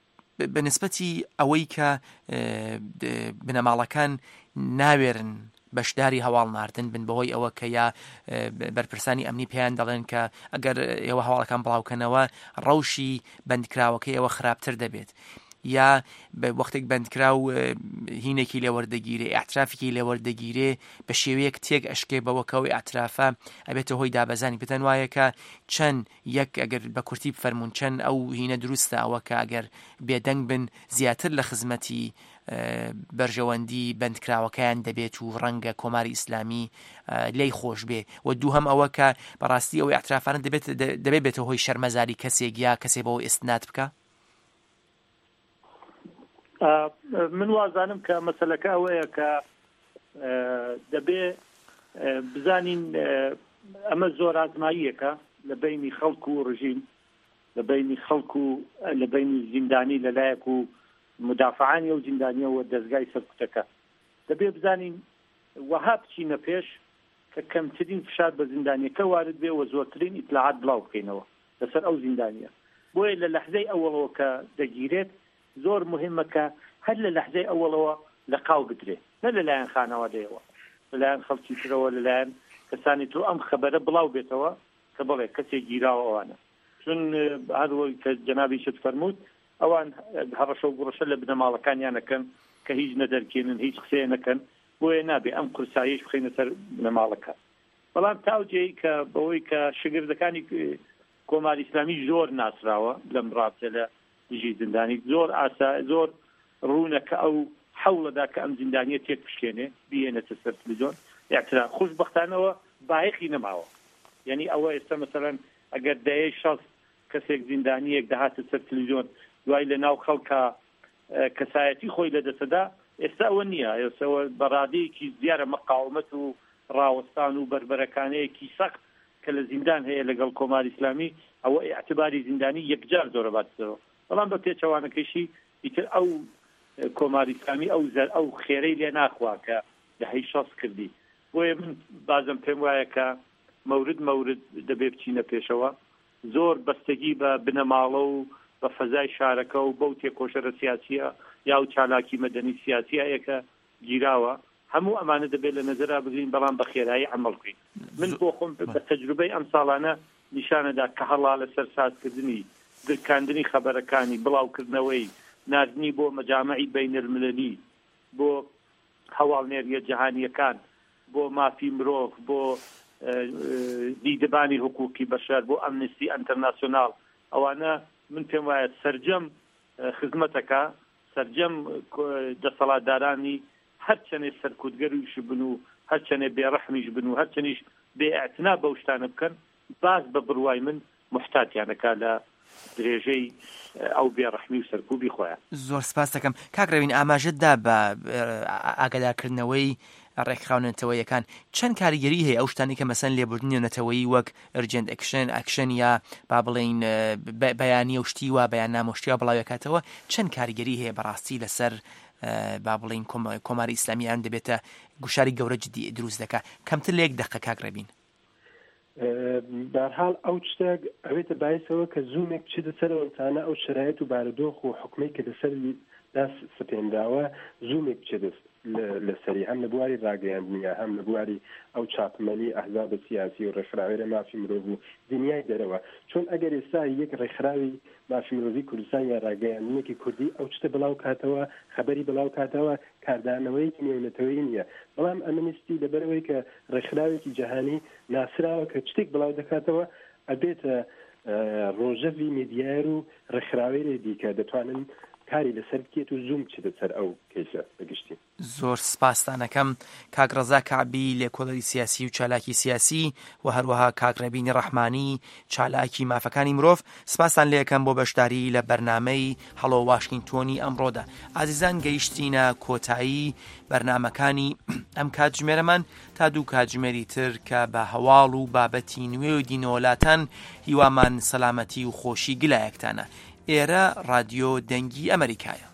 بەنسبەتی ئەوەی کە بنەماڵەکان ناوێرن بەشداری هەواڵ ناردن بن بەهۆی ئەوە کە یا بەرپرسانی ئەمنی پێیان دەڵێن کە ئەگەر ئێوە هەواڵەکان بڵاوکەنەوە ڕەوشی بەندکراوەکەی ئەوە خراپتر دەبێت یا وەختێک بەندکرا و هینێکی لێوەردەگیرێ ئاعترافێکی لێوەردەگیرێ بە شێوەیەک تێک ئەشکێ بەوەکەوەی ئاعترافە ئەبێتە هۆی دابەزانی پێتەن وایە کە چەند یەک ئەگەر بە کورتی بفەرمونون چەند ئەو هینە دروستە ئەوە کە ئەگەر بێدەنگ بن زیاتر لە خزمەتی بەرژەوەندی بەندکراوەکەیان دەبێت و ڕەنگە کۆماری ئیسلامی لی خۆش بێ و دوو هەم ئەوە کە بەڕاستی ئەوەی ئاعترافانە دەبێت بێتە هۆی شەرمەزاری کەسێک یا کەسێ بەوە ئستناد بکە. من وازانم کە مەسەلەکە ئەوەیە کە دەبێ بزانین ئەمە زۆر ئازماییەکە لە بینی خەڵک و ڕژیم لە بینی خەڵک و لە بینی زیندانی لەلایەک و مدافعانی و زیندانیەوە دەستگای سەرکوتەکە دەبێ بزانین وەها بچینە پێش کە کەمترین فشار بە زیندانیەکە وارد بێ و زۆرترین ئیتلاعات بڵاو بکەینەوە لەسەر ئەو زیندانیە بۆیە لە لەحزەی ئەوڵەوە کە دەگیرێت زۆر مهمە کە هەر لە لەحزەی ئەوڵەوە لە قاو بدرێ نە لەلایەن خانەوادەیەوە لەلایەن خەڵکی ترەوە لەلایەن کەسانی تۆ ئەم خەبەرە بڵاو بێتەوە کە بڵێ کەسێک گیراوە ئەوانە چون هەروەی کە جەنابی شت فەرمووت ئەوان هەڕەشە و گوڕەشە لە بنەماڵەکانیانەکەن کە هیچ نەدەرکێنن هیچ قسەیە نەکەن بۆیە نابێ ئەم قورساییش بخینە سەر بنەماڵەکە بەڵام تاوجێی کە بەوەی کە شگردەکانی کۆماری ئیسلامی زۆر ناسراوە لەم ڕابطە لە دژی زیندانی زۆر ئاسا زۆر ڕوونە کە ئەو حەوڵەدا کە ئەم زیندانیە تێک بشکێنێ بێنێتە سەر تەلەڤیزیۆن یاکترا خۆشبەختانەوە بایەخی نەماوە یعنی ئەوە ئێستا مەسەڵەن ئەگەر دەیە شەڵ کەسێک زیندانیەک دەهاتە سەر تەلەڤیزیۆن دوای لە ناو خەڵکە کەسایەتی خۆی لەدەستەدا ئێستا ئەوە نییە ئێستاەوە بەڕادەیەکی زیارە مەقاومەت و ڕاوەستان و بربەرەکانەیەکی سەخت کە لە زیندان هەیە لەگەڵ کۆماری ئیسلامی ئەوە ئیعتیباری زیندانی یەکجار دۆرەباتەوە بەڵام بە پێچەوانەکەشی ئیتر ئەو کۆماری ئیسلامی ئەو زەر ئەو خێرەی لێ ناخوا کە دەهەی شەڕ کردی بۆیە من بازم پێم وایە کە مەورد مەورد دەبێ بچینە پێشەوە زۆر بەستگی بە بنەماڵە و بە فەزای شارەکە و بەو تێکۆشەرە سیاسیە یا و چالاکی مەدەنی سیاسیایە کە گیراوە هەموو ئەمانە دەبێت لە نەزەرا بگرین بەڵام بە خێرایی عەمەڵ بکەین من بۆ خۆم بە تەجروبەی ئەم ساڵانە نیشانەدا کە هەڵا لەسەر سازکردنی درکاندنی خەبەرەکانی بڵاوکردنەوەی ناردنی بۆ مەجامعی بینالمللی بۆ هەواڵنێریە جەهانیەکان بۆ مافی مرۆڤ بۆ دیدەبانی حقوقی بەشەر بۆ ئەمنستی ئەنتەرناسیۆناڵ ئەوانە من پێم وایە سەرجەم خزمەتەکە سەرجەم دەسەڵاتدارانی هەرچەنێ سەرکوتگەریش بن و هەرچەنێ بێڕەحمیش بن و هەرچەنیش بێئەتنا بەو شتانە بکەن باز بە بڕوای من محتاتیانەکە لە درێژەی ئەو بێڕەحمی و سەرکوبی خۆیان. زۆر سپاس دەکەم کاکڕەوین ئاماژەتدا بە ئاگادارکردنەوەی ڕێکخراونەتەوەیەکان چەند کاریگەری هەیە ئەو شتانی کە مەسەن لێبوردنیەوەتەوەی وەک ئەرجنت ئەکشن ئەکشن یا با بڵێن بەیانی و شتی وا بەیان نامۆشتیا بڵاوەکاتەوە چەند کاریگەری هەیە بەڕاستی لەسەر با بڵێن کۆماری ئیسلامیان دەبێتە گوشاری گەورە جدی دروست دەکا کەمتر لە یەک دەقە کاکڕەبین. بەرحاڵ ئەو شتێک ئەوێتە باعثەوە کە زوومێک بچێتە سەرەوەتانە ئەو شرایەت و بارودۆخ و حکومەی کە لەسەر دەست سپێنداوە زوومێک بچێت لەسەری هەم لە بواری ڕاگەیاندنیە هەم لە بواری ئەو چاپمەنی ئەحزاب سیاسی و ڕێکخراوێرە مافی مرۆڤ و دنیای دەرەوە چۆن ئەگەر ئێستا یەک ڕێکخراوی مافی مرۆڤی کوردستان یا ڕاگەیاندنێکی کوردی ئەو شتە بڵاو کاتەوە خەبەری بڵاو کاتەوە کاردانەوەیکی نێونەتەوەی نییە بەڵام ئەمنستی لەبەرەوەی کە ڕێکخراوێکی جەهانی ناسراوە کە شتێک بڵاو دەکاتەوە ئەبێتە ڕۆژەوی میدیار و ڕێکخراوێرە دیکە دەتوانن کاری لەسەر بکێت و زوم چێتە سەر ئەو کێشە بەگشتی. زۆر سپاسدانەکەم کاک ڕەزا کعبی لێکۆڵەری سیاسی و چالاکی سیاسی و هەروەها کاک ڕەبینی ڕەحمانی چالاکی مافەکانی مرۆڤ سپاسان لێ یەکەم بۆ بەشداری لە بەرنامەی هەڵۆ واشنگتۆنی ئەمڕۆدا. ئازیزان گەیشتینە کۆتایی بەرنامەکانی ئەم کاتژمێرەمان تا دوو کاتژمێری تر کە بە هەواڵ و بابەتی نوێ و دینۆلاتان هیوامان سەلامەتی و خۆشی گلایەکتانە. ئێرە رادیۆ دەنگی ئەمریکایە.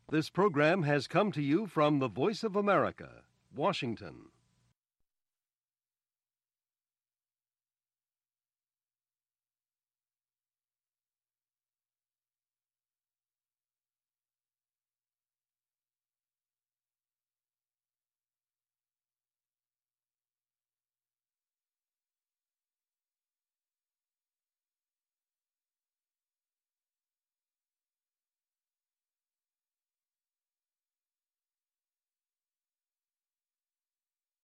This program has come to you from the Voice of America, Washington.